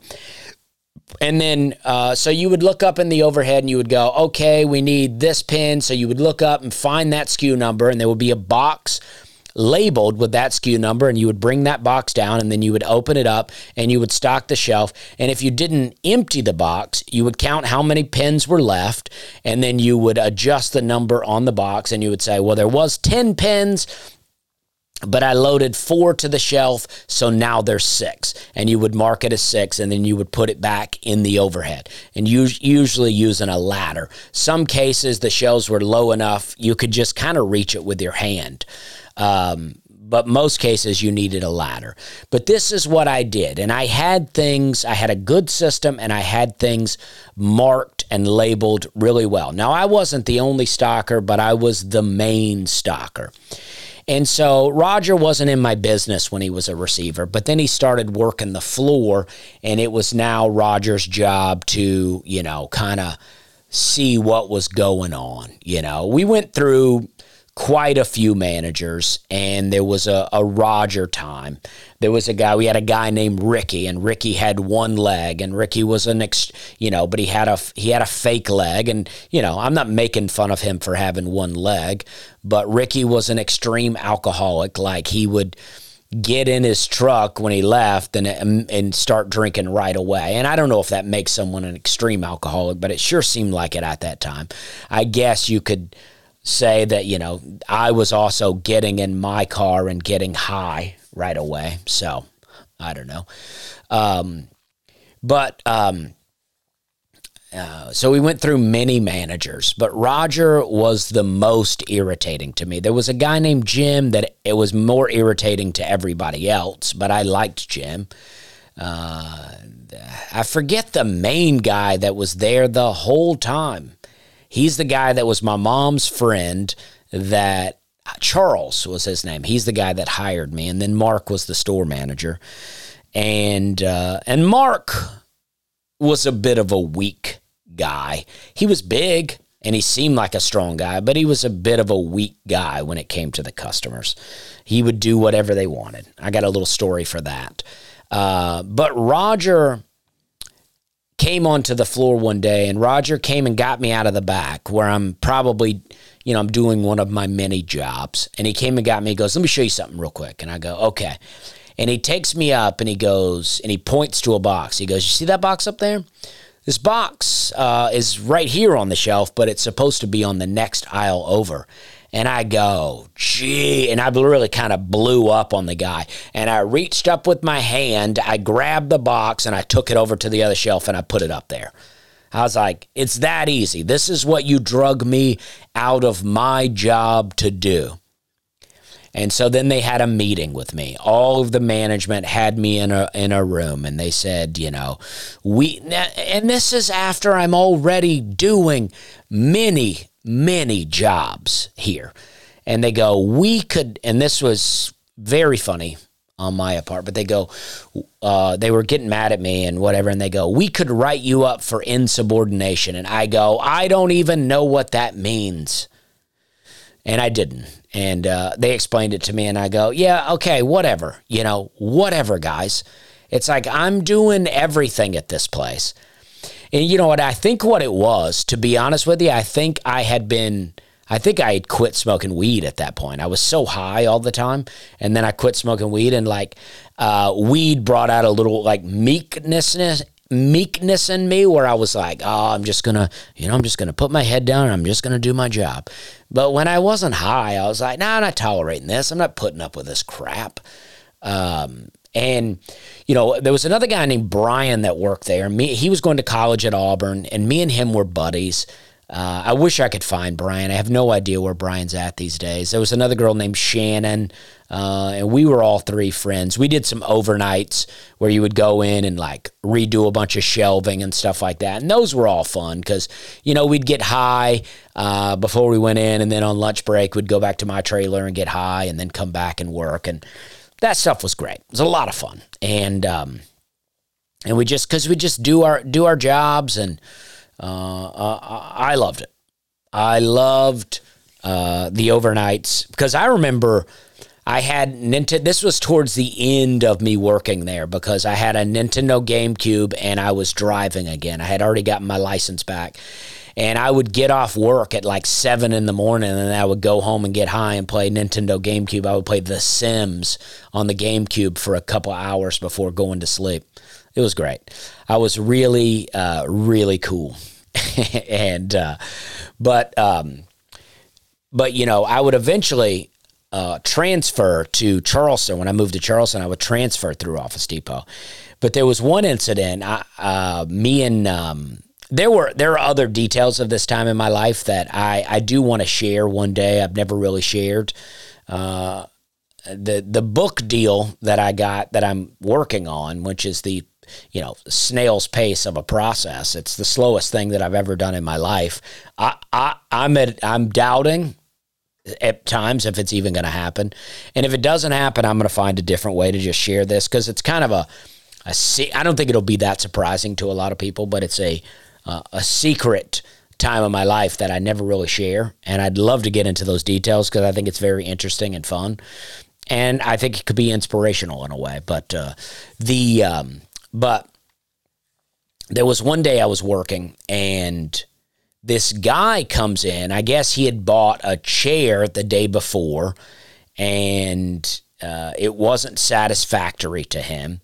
And then, uh, so you would look up in the overhead and you would go, okay, we need this pen. So you would look up and find that S K U number, and there would be a box labeled with that S K U number, and you would bring that box down, and then you would open it up and you would stock the shelf. And if you didn't empty the box, you would count how many pens were left, and then you would adjust the number on the box, and you would say, well, there was ten pens, but I loaded four to the shelf, so now there's six. And you would mark it as six, and then you would put it back in the overhead, and usually using a ladder. Some cases, the shelves were low enough, you could just kind of reach it with your hand. Um, but most cases, you needed a ladder. But this is what I did, and I had things, I had a good system, and I had things marked and labeled really well. Now, I wasn't the only stocker, but I was the main stocker. And so Roger wasn't in my business when he was a receiver, but then he started working the floor, and it was now Roger's job to, you know, kind of see what was going on. You know, we went through quite a few managers, and there was a, a Roger time. There was a guy, we had a guy named Ricky, and Ricky had one leg, and Ricky was an, ex, you know, but he had a, he had a fake leg, and, you know, I'm not making fun of him for having one leg, but Ricky was an extreme alcoholic. Like, he would get in his truck when he left and, and start drinking right away. And I don't know if that makes someone an extreme alcoholic, but it sure seemed like it at that time. I guess you could say that, you know, I was also getting in my car and getting high right away. So, I don't know. Um, but, um, uh, so we went through many managers, but Roger was the most irritating to me. There was a guy named Jim that it was more irritating to everybody else, but I liked Jim. Uh, I forget the main guy that was there the whole time. He's the guy that was my mom's friend, that Charles was his name. He's the guy that hired me. And then Mark was the store manager. And uh, and Mark was a bit of a weak guy. He was big and he seemed like a strong guy, but he was a bit of a weak guy when it came to the customers. He would do whatever they wanted. I got a little story for that. Uh, but Roger came onto the floor one day, and Roger came and got me out of the back where I'm probably, you know, I'm doing one of my many jobs. And he came and got me, he goes, let me show you something real quick. And I go, okay. And he takes me up and he goes, and he points to a box. He goes, you see that box up there? This box uh, is right here on the shelf, but it's supposed to be on the next aisle over. And I go, gee, and I really kind of blew up on the guy. And I reached up with my hand, I grabbed the box, and I took it over to the other shelf, and I put it up there. I was like, it's that easy. This is what you drug me out of my job to do. And so then they had a meeting with me. All of the management had me in a in a room, and they said, you know, we, and this is after I'm already doing many, many jobs here. And they go, we could, and this was very funny on my part, but they go, uh, they were getting mad at me and whatever, and they go, we could write you up for insubordination. And I go, I don't even know what that means. And I didn't. And uh, they explained it to me, and I go, yeah, okay, whatever. You know, whatever, guys. It's like I'm doing everything at this place. And you know what? I think what it was, to be honest with you, I think I had been, I think I had quit smoking weed at that point. I was so high all the time, and then I quit smoking weed, and like uh, weed brought out a little like meekness meekness in me where I was like, oh, I'm just going to, you know, I'm just going to put my head down and I'm just going to do my job. But when I wasn't high, I was like, nah, I'm not tolerating this. I'm not putting up with this crap. Um, and, you know, there was another guy named Brian that worked there. Me, he was going to college at Auburn, and me and him were buddies. Uh, I wish I could find Brian. I have no idea where Brian's at these days. There was another girl named Shannon, uh, and we were all three friends. We did some overnights where you would go in and like redo a bunch of shelving and stuff like that. And those were all fun because, you know, we'd get high uh, before we went in, and then on lunch break, we'd go back to my trailer and get high and then come back and work. And that stuff was great. It was a lot of fun. And, um, and we just, cause we just do our, do our jobs, and, Uh, uh, I loved it. I loved uh, the overnights because I remember I had Nintendo. This was towards the end of me working there because I had a Nintendo GameCube and I was driving again. I had already gotten my license back, and I would get off work at like seven in the morning, and I would go home and get high and play Nintendo GameCube. I would play The Sims on the GameCube for a couple hours before going to sleep. It was great. I was really, uh, really cool. and, uh, but, um, but, you know, I would eventually, uh, transfer to Charleston. When I moved to Charleston, I would transfer through Office Depot. But there was one incident, I, uh, me and, um, there were, there are other details of this time in my life that I, I do want to share one day. I've never really shared, uh, the, the book deal that I got that I'm working on, which is the, you know, snail's pace of a process. It's the slowest thing that I've ever done in my life. I, I, I'm at, I'm doubting at times if it's even going to happen. And if it doesn't happen, I'm going to find a different way to just share this because it's kind of a, a, I don't think it'll be that surprising to a lot of people, but it's a, uh, a secret time of my life that I never really share. And I'd love to get into those details because I think it's very interesting and fun. And I think it could be inspirational in a way. But uh, the, um, but there was one day I was working, and this guy comes in. I guess he had bought a chair the day before, and uh, it wasn't satisfactory to him.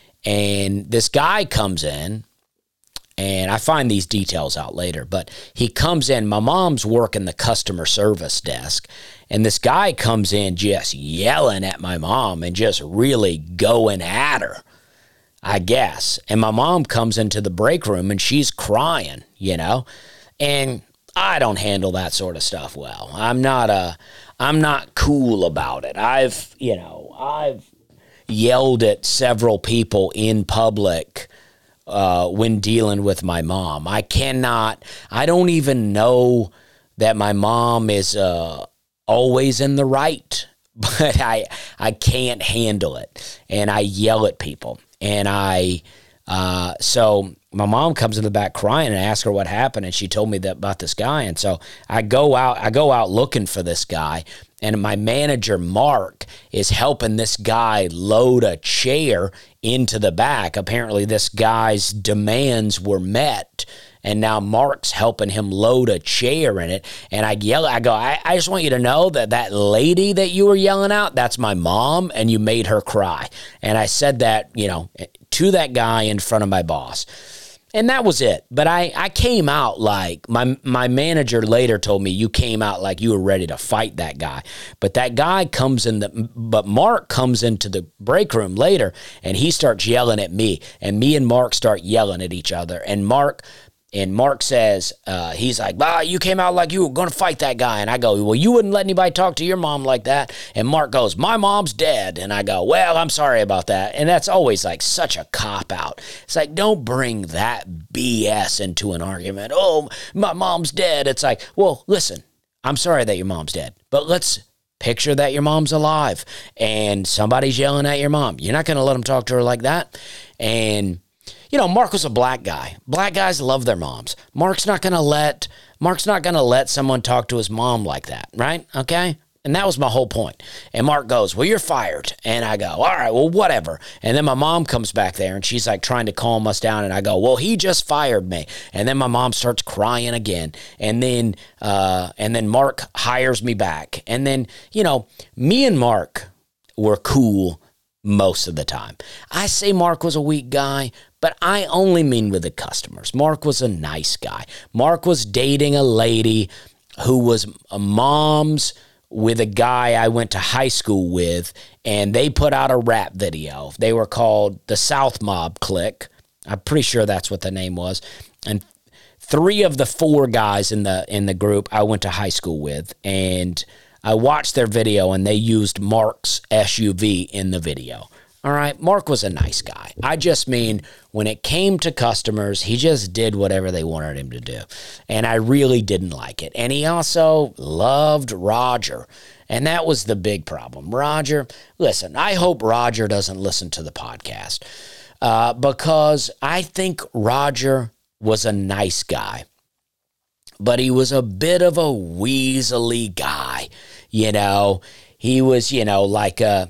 And this guy comes in, and I find these details out later, but he comes in. My mom's working the customer service desk, and this guy comes in just yelling at my mom and just really going at her, I guess. And my mom comes into the break room, and she's crying, you know, and I don't handle that sort of stuff well. I'm not a, I'm not cool about it. I've, you know, I've yelled at several people in public Uh, when dealing with my mom. I cannot, I don't even know that my mom is uh, always in the right, but I I can't handle it. And I yell at people. And I, uh, so my mom comes in the back crying, and I ask her what happened, and she told me that about this guy. And so I go out, I go out looking for this guy, and my manager, Mark, is helping this guy load a chair into the back. Apparently this guy's demands were met, and now Mark's helping him load a chair in it. And I yell, I go, I, I just want you to know that that lady that you were yelling out, that's my mom, and you made her cry. And I said that, you know, to that guy in front of my boss. And that was it. But I, I came out like, my my manager later told me, you came out like you were ready to fight that guy. But that guy comes in the, but Mark comes into the break room later, and he starts yelling at me. And me and Mark start yelling at each other. And Mark... And Mark says, uh, he's like, bah, you came out like you were going to fight that guy. And I go, well, you wouldn't let anybody talk to your mom like that. And Mark goes, my mom's dead. And I go, well, I'm sorry about that. And that's always like such a cop-out. It's like, don't bring that B S into an argument. Oh, my mom's dead. It's like, well, listen, I'm sorry that your mom's dead. But let's picture that your mom's alive. And somebody's yelling at your mom. You're not going to let them talk to her like that. And... you know, Mark was a black guy. Black guys love their moms. Mark's not going to let Mark's not going to let someone talk to his mom like that, right? Okay? And that was my whole point. And Mark goes, well, you're fired. And I go, all right, well, whatever. And then my mom comes back there, and she's like trying to calm us down. And I go, well, he just fired me. And then my mom starts crying again. And then, uh, and then Mark hires me back. And then, you know, me and Mark were cool most of the time. I say Mark was a weak guy, but I only mean with the customers. Mark was a nice guy. Mark was dating a lady who was a mom's with a guy I went to high school with, and they put out a rap video. They were called the South Mob Clique. I'm pretty sure that's what the name was. And three of the four guys in the in the group I went to high school with, and I watched their video, and they used Mark's S U V in the video. All right, Mark was a nice guy. I just mean when it came to customers, he just did whatever they wanted him to do. And I really didn't like it. And he also loved Roger. And that was the big problem. Roger, listen, I hope Roger doesn't listen to the podcast uh, because I think Roger was a nice guy. But he was a bit of a weaselly guy, you know. He was, you know, like a,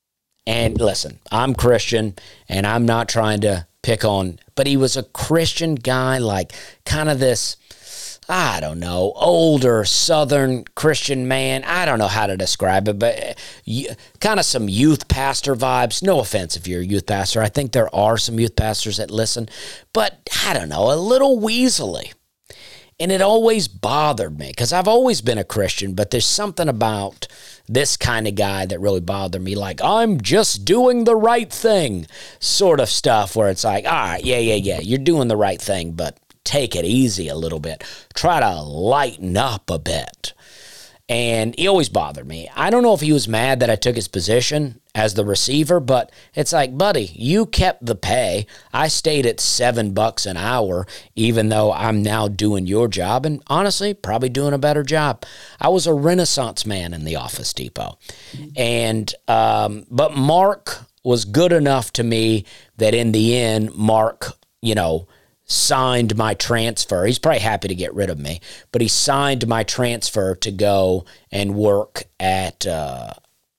and listen, I'm Christian, and I'm not trying to pick on, but he was a Christian guy, like kind of this, I don't know, older Southern Christian man. I don't know how to describe it, but kind of some youth pastor vibes. No offense if you're a youth pastor. I think there are some youth pastors that listen, but I don't know, a little weaselly. And it always bothered me because I've always been a Christian, but there's something about this kind of guy that really bothered me, like, I'm just doing the right thing sort of stuff where it's like, all right, yeah, yeah, yeah, you're doing the right thing, but take it easy a little bit. Try to lighten up a bit. And he always bothered me. I don't know if he was mad that I took his position as the receiver, but it's like, buddy, you kept the pay. I stayed at seven bucks an hour, even though I'm now doing your job, and honestly, probably doing a better job. I was a Renaissance man in the Office Depot. And, um, but Mark was good enough to me that in the end, Mark, you know, signed my transfer. He's probably happy to get rid of me, but he signed my transfer to go and work at uh,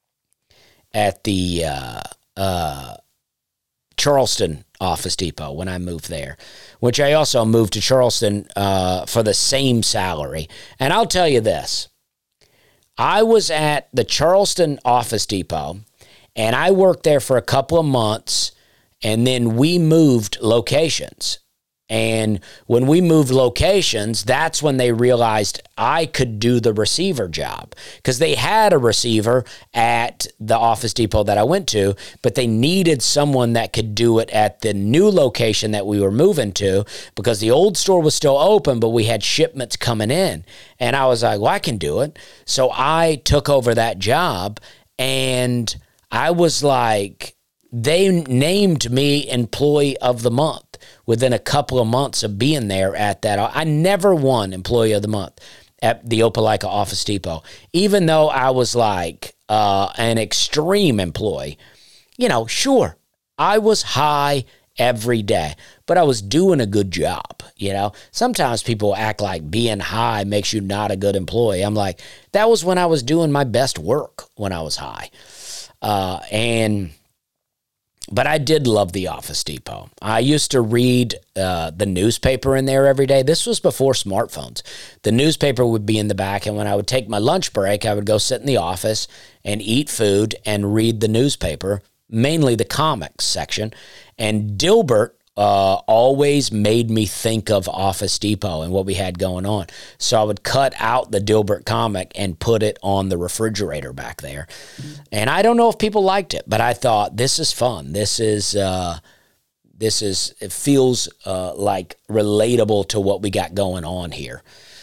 at the uh, uh, Charleston Office Depot when I moved there, which I also moved to Charleston uh, for the same salary. And I'll tell you this, I was at the Charleston Office Depot, and I worked there for a couple of months, and then we moved locations. And when we moved locations, that's when they realized I could do the receiver job, because they had a receiver at the Office Depot that I went to, but they needed someone that could do it at the new location that we were moving to, because the old store was still open, but we had shipments coming in. And I was like, well, I can do it. So I took over that job, and I was like, they named me Employee of the Month within a couple of months of being there at that. I never won Employee of the Month at the Opelika Office Depot, even though I was like uh, an extreme employee. You know, sure, I was high every day, but I was doing a good job, you know. Sometimes people act like being high makes you not a good employee. I'm like, that was when I was doing my best work when I was high. Uh, and... But I did love the Office Depot. I used to read uh, the newspaper in there every day. This was before smartphones. The newspaper would be in the back, and when I would take my lunch break, I would go sit in the office and eat food and read the newspaper, mainly the comics section. And Dilbert uh, always made me think of Office Depot and what we had going on. So I would cut out the Dilbert comic and put it on the refrigerator back there. And I don't know if people liked it, but I thought, this is fun. This is, uh, this is, it feels uh, like relatable to what we got going on here.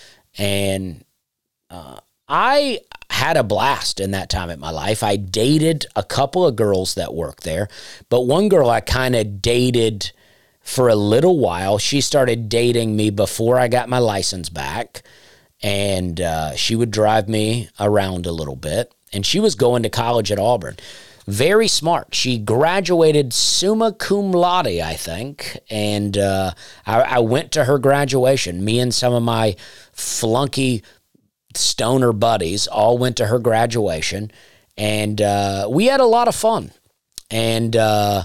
And uh, I had a blast in that time in my life. I dated a couple of girls that worked there, but one girl I kind of dated for a little while. She started dating me before I got my license back, and uh, she would drive me around a little bit, and she was going to college at Auburn. Very smart. She graduated summa cum laude, I think, and uh, I, I went to her graduation. Me and some of my flunky stoner buddies all went to her graduation, and uh, we had a lot of fun. And uh,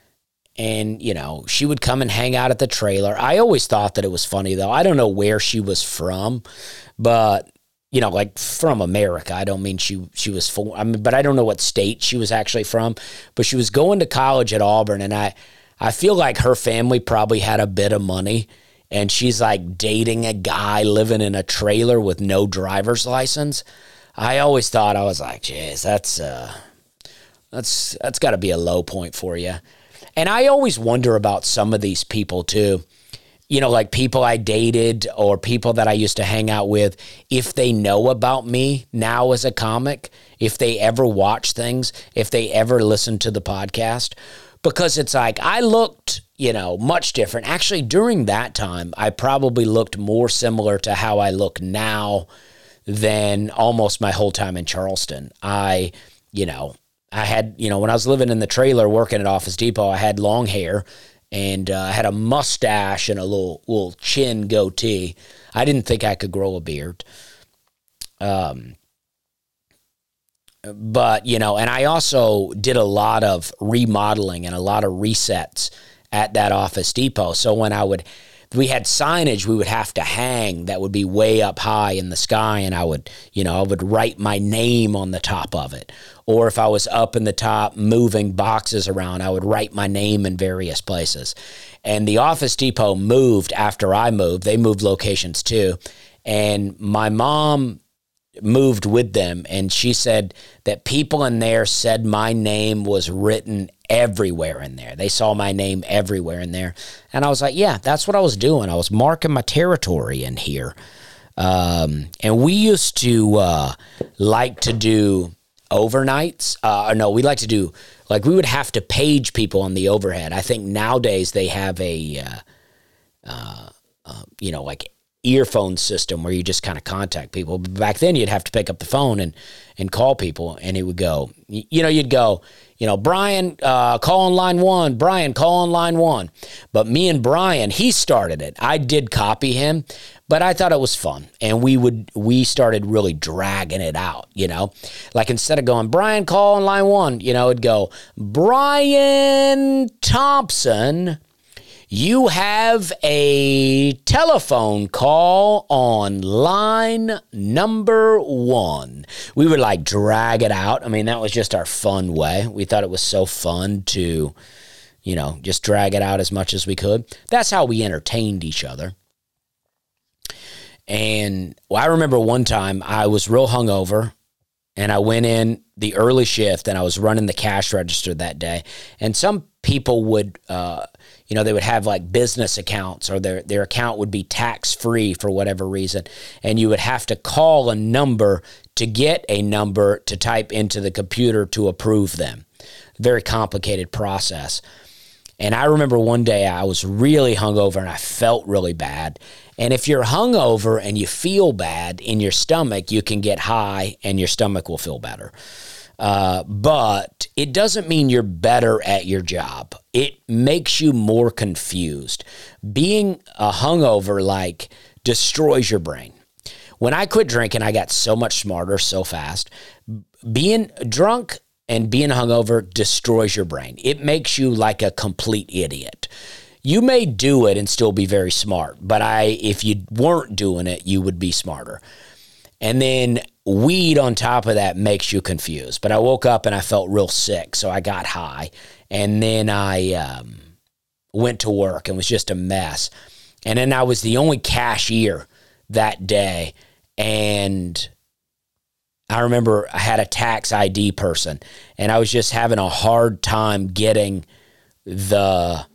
and you know, she would come and hang out at the trailer. I always thought that it was funny, though. I don't know where she was from, but you know, like from America. I don't mean she she was full. I mean, but I don't know what state she was actually from. But she was going to college at Auburn, and I I feel like her family probably had a bit of money. And she's like dating a guy living in a trailer with no driver's license. I always thought, I was like, geez, that's uh, that's that's got to be a low point for you. And I always wonder about some of these people too. You know, like people I dated or people that I used to hang out with, if they know about me now as a comic, if they ever watch things, if they ever listen to the podcast. Because it's like, I looked, you know, much different. Actually, during that time, I probably looked more similar to how I look now than almost my whole time in Charleston. I, you know, I had, you know, when I was living in the trailer working at Office Depot, I had long hair and uh, I had a mustache and a little little chin goatee. I didn't think I could grow a beard. Um. But, you know, and I also did a lot of remodeling and a lot of resets at that Office Depot. So when I would, we had signage we would have to hang that would be way up high in the sky, and I would, you know, I would write my name on the top of it. Or if I was up in the top moving boxes around, I would write my name in various places. And the Office Depot moved after I moved. They moved locations too. And my mom moved with them, and she said that people in there said my name was written everywhere in there. They saw my name everywhere in there. And I was like, yeah, that's what I was doing. I was marking my territory in here. Um, and we used to uh, like to do overnights. Uh, no, we like to do, like we would have to page people on the overhead. I think nowadays they have a, uh, uh, uh, you know, like earphone system where you just kind of contact people. But back then you'd have to pick up the phone and, and call people, and it would go, you know, you'd go, you know, Brian, uh, call on line one, Brian, call on line one. But me and Brian, he started it. I did copy him, but I thought it was fun. And we would, we started really dragging it out, you know, like instead of going, Brian, call on line one, you know, it'd go, Brian Thompson, you have a telephone call on line number one. We would like drag it out. I mean, that was just our fun way. We thought it was so fun to, you know, just drag it out as much as we could. That's how we entertained each other. And well, I remember one time I was real hungover, and I went in the early shift, and I was running the cash register that day. And some people would, uh, you know, they would have like business accounts, or their, their account would be tax-free for whatever reason. And you would have to call a number to get a number to type into the computer to approve them. Very complicated process. And I remember one day I was really hungover and I felt really bad. And if you're hungover and you feel bad in your stomach, you can get high and your stomach will feel better. Uh, but it doesn't mean you're better at your job. It makes you more confused. Being a hungover, like, destroys your brain. When I quit drinking, I got so much smarter so fast. Being drunk and being hungover destroys your brain. It makes you like a complete idiot. You may do it and still be very smart, but I, if you weren't doing it, you would be smarter. And then weed on top of that makes you confused. But I woke up and I felt real sick, so I got high. And then I um, went to work and was just a mess. And then I was the only cashier that day. And I remember I had a tax I D person, and I was just having a hard time getting the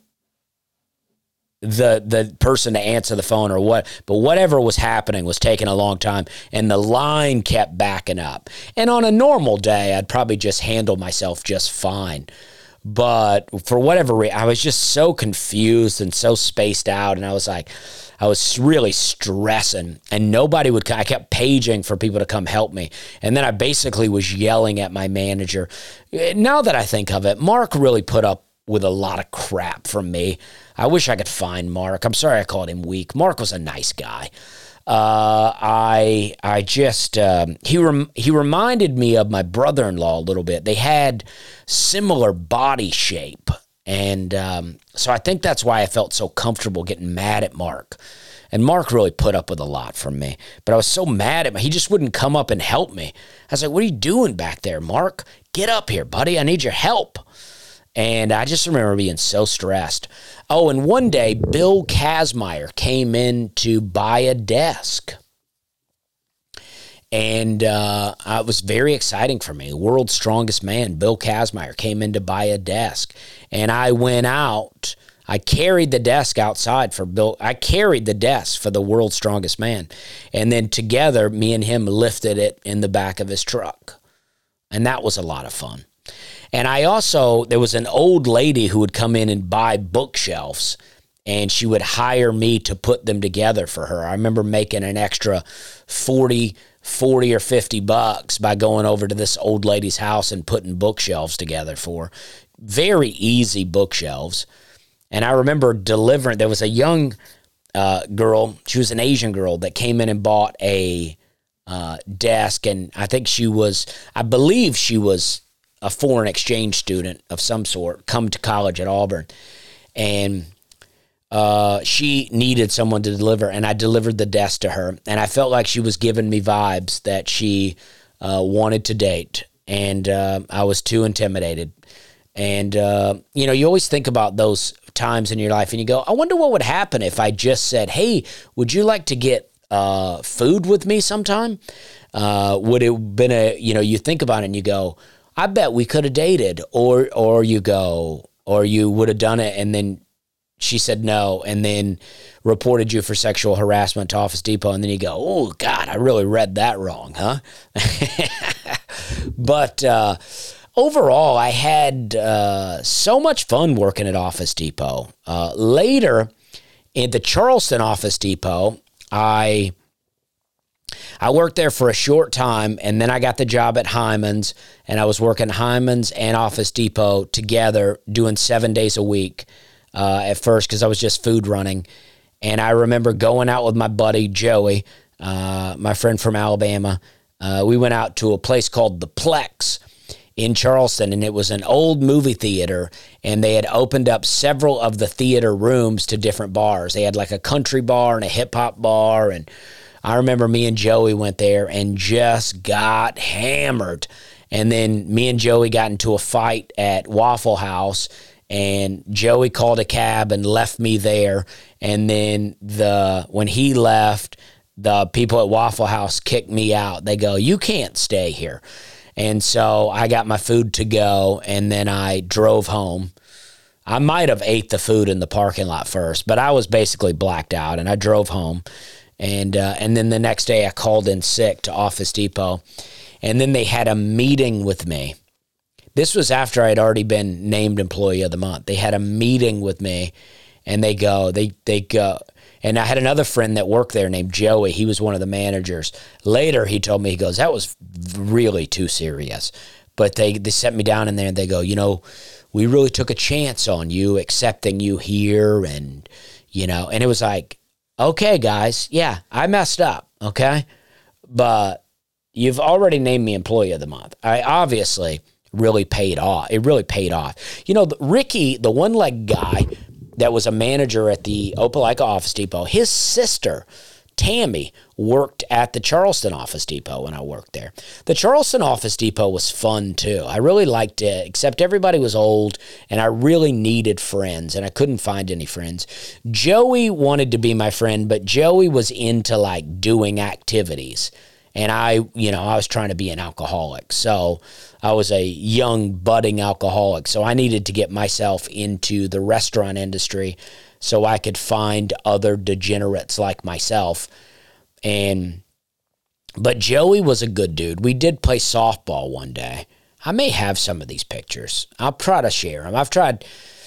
the the person to answer the phone or what, but whatever was happening was taking a long time, and the line kept backing up. And on a normal day, I'd probably just handle myself just fine. But for whatever reason, I was just so confused and so spaced out, and I was like, I was really stressing, and nobody would, I kept paging for people to come help me. And then I basically was yelling at my manager. Now that I think of it, Mark really put up with a lot of crap from me. I wish I could find Mark. I'm sorry I called him weak. Mark was a nice guy. Uh, I I just, um, he rem- he reminded me of my brother-in-law a little bit. They had similar body shape. And um, so I think that's why I felt so comfortable getting mad at Mark. And Mark really put up with a lot from me. But I was so mad at him. He just wouldn't come up and help me. I was like, what are you doing back there, Mark? Get up here, buddy. I need your help. And I just remember being so stressed. Oh, and one day, Bill Kazmaier came in to buy a desk. And uh, it was very exciting for me. World's strongest man, Bill Kazmaier, came in to buy a desk. And I went out. I carried the desk outside for Bill. I carried the desk for the world's strongest man. And then together, me and him lifted it in the back of his truck. And that was a lot of fun. And I also, there was an old lady who would come in and buy bookshelves, and she would hire me to put them together for her. I remember making an extra forty, forty or fifty bucks by going over to this old lady's house and putting bookshelves together for her. Very easy bookshelves. And I remember delivering, there was a young uh, girl, she was an Asian girl that came in and bought a uh, desk, and I think she was, I believe she was a foreign exchange student of some sort, come to college at Auburn. And uh, she needed someone to deliver, and I delivered the desk to her. And I felt like she was giving me vibes that she uh, wanted to date. And uh, I was too intimidated. And, uh, you know, you always think about those times in your life, and you go, I wonder what would happen if I just said, hey, would you like to get uh, food with me sometime? Uh, would it have been a, you know, you think about it and you go, I bet we could have dated, or or you go, or you would have done it, and then she said no, and then reported you for sexual harassment to Office Depot, and then you go, oh, God, I really read that wrong, huh? But uh, overall, I had uh, so much fun working at Office Depot. Uh, later, in the Charleston Office Depot, I... I worked there for a short time, and then I got the job at Hyman's, and I was working Hyman's and Office Depot together, doing seven days a week uh, at first because I was just food running. And I remember going out with my buddy Joey, uh, my friend from Alabama. Uh, we went out to a place called The Plex in Charleston, and it was an old movie theater, and they had opened up several of the theater rooms to different bars. They had like a country bar and a hip-hop bar, and I remember me and Joey went there and just got hammered. And then me and Joey got into a fight at Waffle House, and Joey called a cab and left me there. And then the when he left, the people at Waffle House kicked me out. They go, you can't stay here. And so I got my food to go, and then I drove home. I might have ate the food in the parking lot first, but I was basically blacked out, and I drove home. And uh, and then the next day I called in sick to Office Depot, and then they had a meeting with me. This was after I'd already been named Employee of the Month. They had a meeting with me, and they go, they they go, and I had another friend that worked there named Joey. He was one of the managers. Later, he told me, he goes, that was really too serious. But they, they set me down in there, and they go, you know, we really took a chance on you, accepting you here, and, you know, and it was like, okay, guys, yeah, I messed up, okay? But you've already named me Employee of the Month. I obviously really paid off. It really paid off. You know, Ricky, the one-leg guy that was a manager at the Opelika Office Depot, his sister Tammy worked at the Charleston Office Depot when I worked there. The Charleston Office Depot was fun too. I really liked it, except everybody was old and I really needed friends and I couldn't find any friends. Joey wanted to be my friend, but Joey was into like doing activities. And I, you know, I was trying to be an alcoholic. So I was a young, budding alcoholic. So I needed to get myself into the restaurant industry so I could find other degenerates like myself. And, but Joey was a good dude. We did play softball one day. I may have some of these pictures. I'll try to share them. I've tried.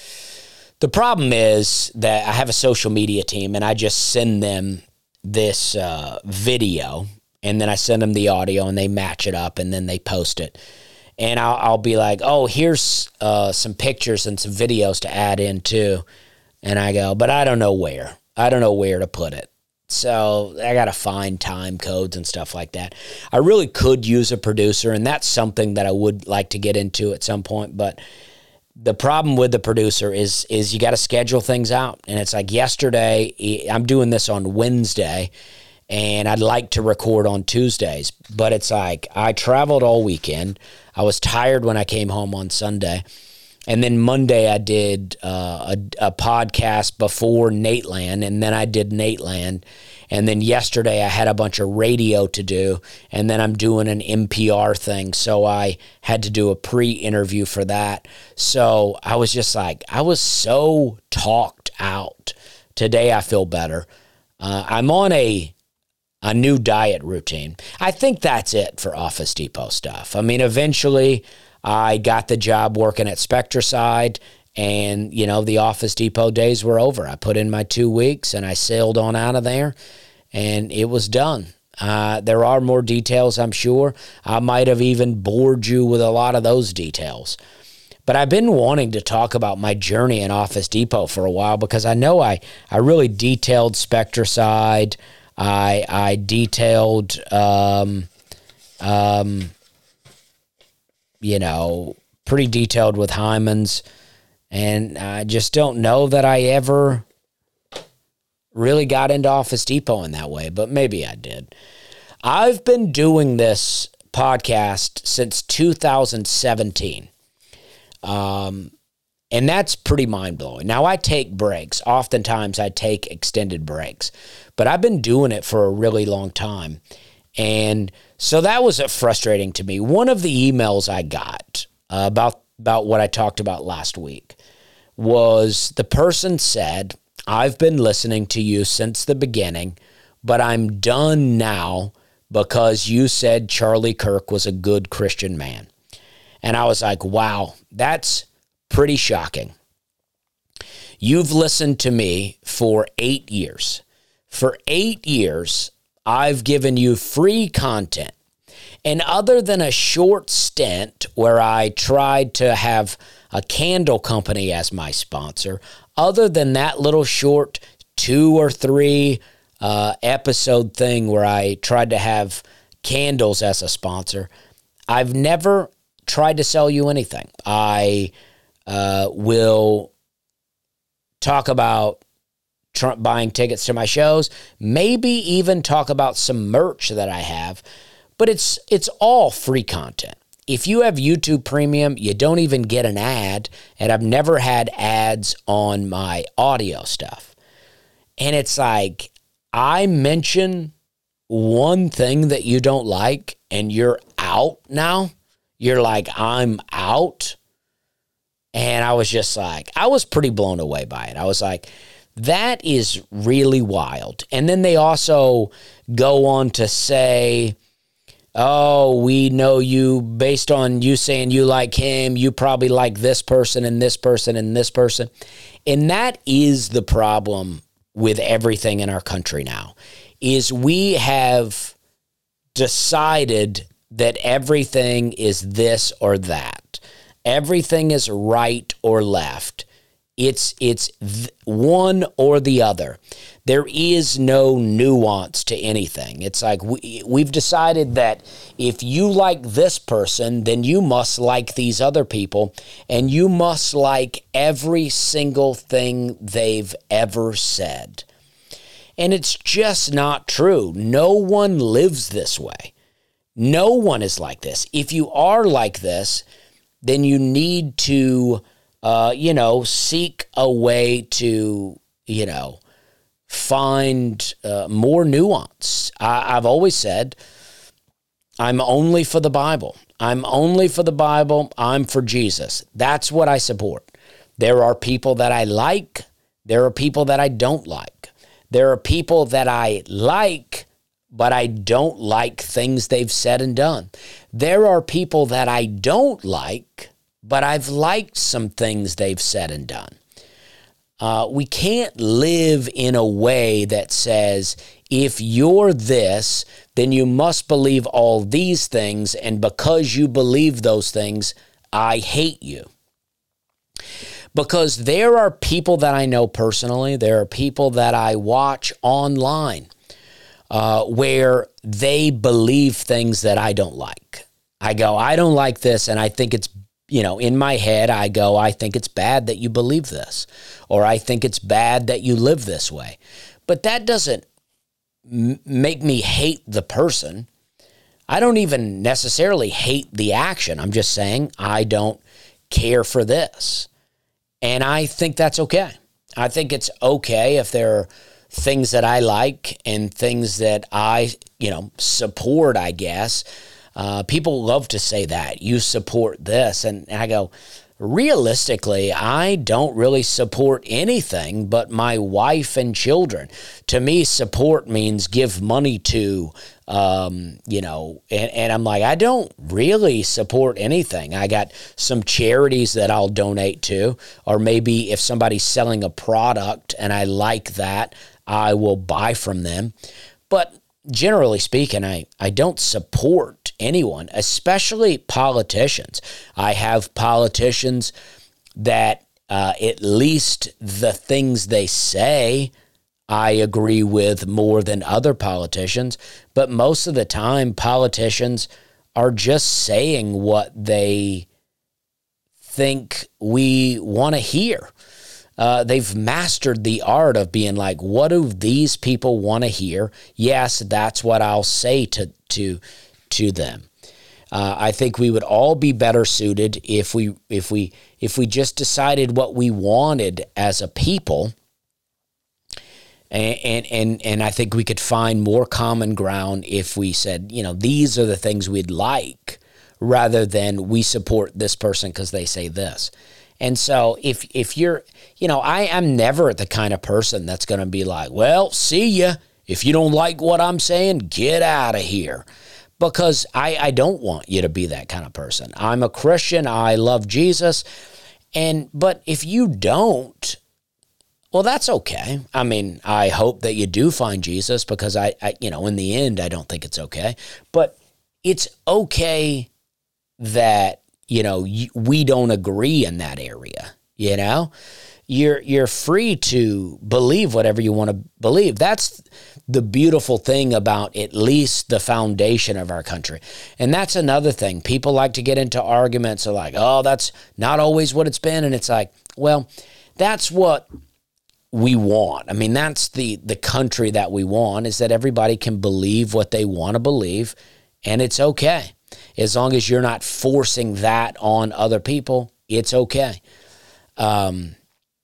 The problem is that I have a social media team and I just send them this uh, video. And then I send them the audio and they match it up and then they post it. And I'll, I'll be like, oh, here's uh, some pictures and some videos to add in too. And I go, but I don't know where. I don't know where to put it. So I got to find time codes and stuff like that. I really could use a producer, and that's something that I would like to get into at some point. But the problem with the producer is, is you got to schedule things out. And it's like yesterday, I'm doing this on Wednesday, and I'd like to record on Tuesdays, but it's like I traveled all weekend. I was tired when I came home on Sunday. And then Monday I did uh, a, a podcast before Nateland, and then I did Nateland. And then yesterday I had a bunch of radio to do, and then I'm doing an N P R thing, so I had to do a pre-interview for that. So I was just like, I was so talked out. Today I feel better. Uh, I'm on a... a new diet routine. I think that's it for Office Depot stuff. I mean, eventually I got the job working at Spectracide and, you know, the Office Depot days were over. I put in my two weeks and I sailed on out of there and it was done. Uh, there are more details, I'm sure. I might have even bored you with a lot of those details. But I've been wanting to talk about my journey in Office Depot for a while because I know I, I really detailed Spectracide. I I detailed, um, um, you know, pretty detailed with Hyman's, and I just don't know that I ever really got into Office Depot in that way, but maybe I did. I've been doing this podcast since two thousand seventeen, um, and that's pretty mind-blowing. Now, I take breaks. Oftentimes, I take extended breaks. But I've been doing it for a really long time. And so that was frustrating to me. One of the emails I got uh, about, about what I talked about last week was the person said, I've been listening to you since the beginning, but I'm done now because you said Charlie Kirk was a good Christian man. And I was like, wow, that's pretty shocking. You've listened to me for eight years. For eight years, I've given you free content. And other than a short stint where I tried to have a candle company as my sponsor, other than that little short two or three uh, episode thing where I tried to have candles as a sponsor, I've never tried to sell you anything. I uh, will talk about Trump buying tickets to my shows, maybe even talk about some merch that I have, but it's it's all free content. If you have YouTube Premium, you don't even get an ad, and I've never had ads on my audio stuff. And it's like, I mention one thing that you don't like, and you're out now. You're like, I'm out. And I was just like, I was pretty blown away by it. I was like, that is really wild. And then they also go on to say, oh, we know you based on you saying you like him, you probably like this person and this person and this person. And that is the problem with everything in our country now, is we have decided that everything is this or that. Everything is right or left. It's it's th- one or the other. There is no nuance to anything. It's like we, we've decided that if you like this person, then you must like these other people, and you must like every single thing they've ever said. And it's just not true. No one lives this way. No one is like this. If you are like this, then you need to, uh, you know, seek a way to, you know, find uh, more nuance. I, I've always said, I'm only for the Bible. I'm only for the Bible. I'm for Jesus. That's what I support. There are people that I like. There are people that I don't like. There are people that I like, but I don't like things they've said and done. There are people that I don't like, but I've liked some things they've said and done. Uh, we can't live in a way that says, if you're this, then you must believe all these things, and because you believe those things, I hate you. Because there are people that I know personally, there are people that I watch online uh, where they believe things that I don't like. I go, I don't like this, and I think it's, you know, in my head, I go, I think it's bad that you believe this, or I think it's bad that you live this way. But that doesn't m- make me hate the person. I don't even necessarily hate the action. I'm just saying I don't care for this. And I think that's okay. I think it's okay if there are things that I like and things that I, you know, support, I guess. Uh, people love to say that. You support this. And, and I go, realistically, I don't really support anything but my wife and children. To me, support means give money to, um, you know, and, and I'm like, I don't really support anything. I got some charities that I'll donate to, or maybe if somebody's selling a product and I like that, I will buy from them. But generally speaking, I, I don't support anyone, especially politicians. I have politicians that uh, at least the things they say I agree with more than other politicians, but most of the time politicians are just saying what they think we want to hear. Uh, they've mastered the art of being like, what do these people want to hear? Yes, that's what I'll say to to to them. Uh, I think we would all be better suited if we if we if we just decided what we wanted as a people. And, and and I think we could find more common ground if we said, you know, these are the things we'd like, rather than we support this person because they say this. And so if if you're, you know, I am never the kind of person that's going to be like, well, see ya. If you don't like what I'm saying, get out of here. Because I, I don't want you to be that kind of person. I'm a Christian. I love Jesus. And but if you don't, well, that's okay. I mean, I hope that you do find Jesus, because I, I, you know, in the end, I don't think it's okay. But it's okay that, you know, we don't agree in that area, you know? You're you're free to believe whatever you want to believe. That's the beautiful thing about at least the foundation of our country. And that's another thing. People like to get into arguments of like, oh, that's not always what it's been. And it's like, well, that's what we want. I mean, that's the the country that we want, is that everybody can believe what they want to believe, and it's okay. As long as you're not forcing that on other people, it's okay. Um,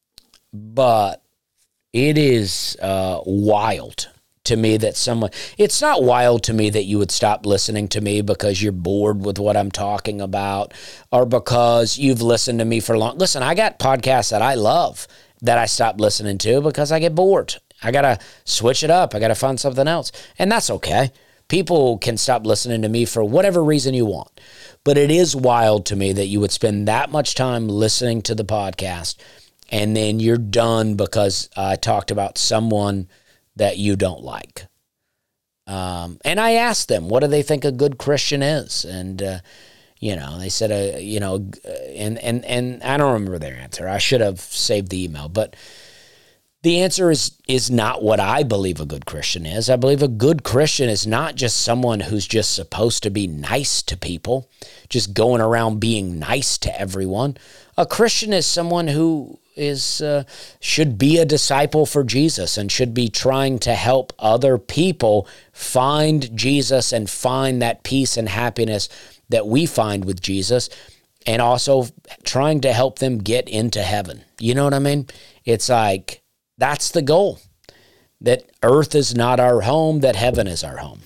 but it is uh, wild to me that someone, it's not wild to me that you would stop listening to me because you're bored with what I'm talking about, or because you've listened to me for long. Listen, I got podcasts that I love that I stopped listening to because I get bored. I got to switch it up. I got to find something else. And that's okay. People can stop listening to me for whatever reason you want. But it is wild to me that you would spend that much time listening to the podcast and then you're done because I talked about someone that you don't like. Um, and I asked them, what do they think a good Christian is? And, uh, you know, they said, uh, you know, and, and, and I don't remember their answer. I should have saved the email. But The answer is is not what I believe a good Christian is. I believe a good Christian is not just someone who's just supposed to be nice to people, just going around being nice to everyone. A Christian is someone who is uh, should be a disciple for Jesus and should be trying to help other people find Jesus and find that peace and happiness that we find with Jesus, and also trying to help them get into heaven. You know what I mean? It's like, that's the goal, that earth is not our home, that heaven is our home.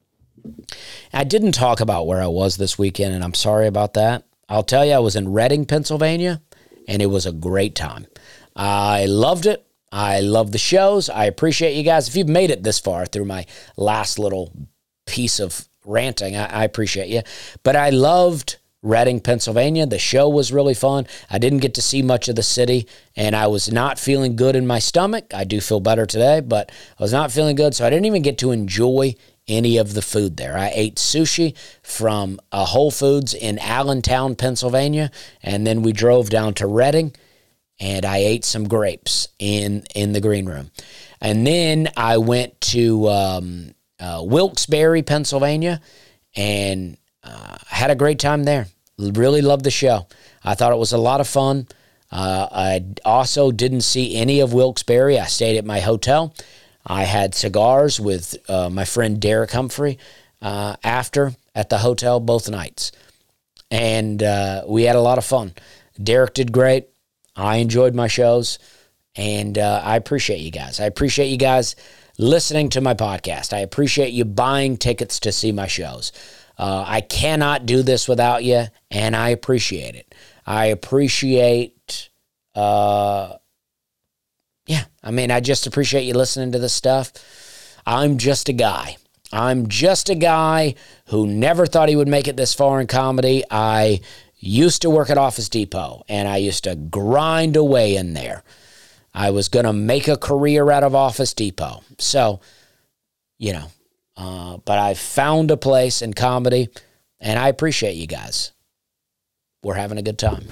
I didn't talk about where I was this weekend, and I'm sorry about that. I'll tell you, I was in Reading, Pennsylvania, and it was a great time. I loved it. I love the shows. I appreciate you guys. If you've made it this far through my last little piece of ranting, I, I appreciate you. But I loved Reading, Pennsylvania. The show was really fun. I didn't get to see much of the city, and I was not feeling good in my stomach. I do feel better today, but I was not feeling good, so I didn't even get to enjoy any of the food there. I ate sushi from a Whole Foods in Allentown, Pennsylvania, and then we drove down to Reading, and I ate some grapes in, in the green room. And then I went to um, uh, Wilkes-Barre, Pennsylvania, and Uh, had a great time there. Really loved the show. I thought it was a lot of fun. Uh, I also didn't see any of Wilkes-Barre. I stayed at my hotel. I had cigars with uh, my friend Derek Humphrey uh, after at the hotel both nights. And uh, we had a lot of fun. Derek did great. I enjoyed my shows. And uh, I appreciate you guys. I appreciate you guys listening to my podcast. I appreciate you buying tickets to see my shows. Uh, I cannot do this without you, and I appreciate it. I appreciate, uh, yeah, I mean, I just appreciate you listening to this stuff. I'm just a guy. I'm just a guy who never thought he would make it this far in comedy. I used to work at Office Depot, and I used to grind away in there. I was going to make a career out of Office Depot. So, you know. Uh, but I found a place in comedy, and I appreciate you guys. We're having a good time.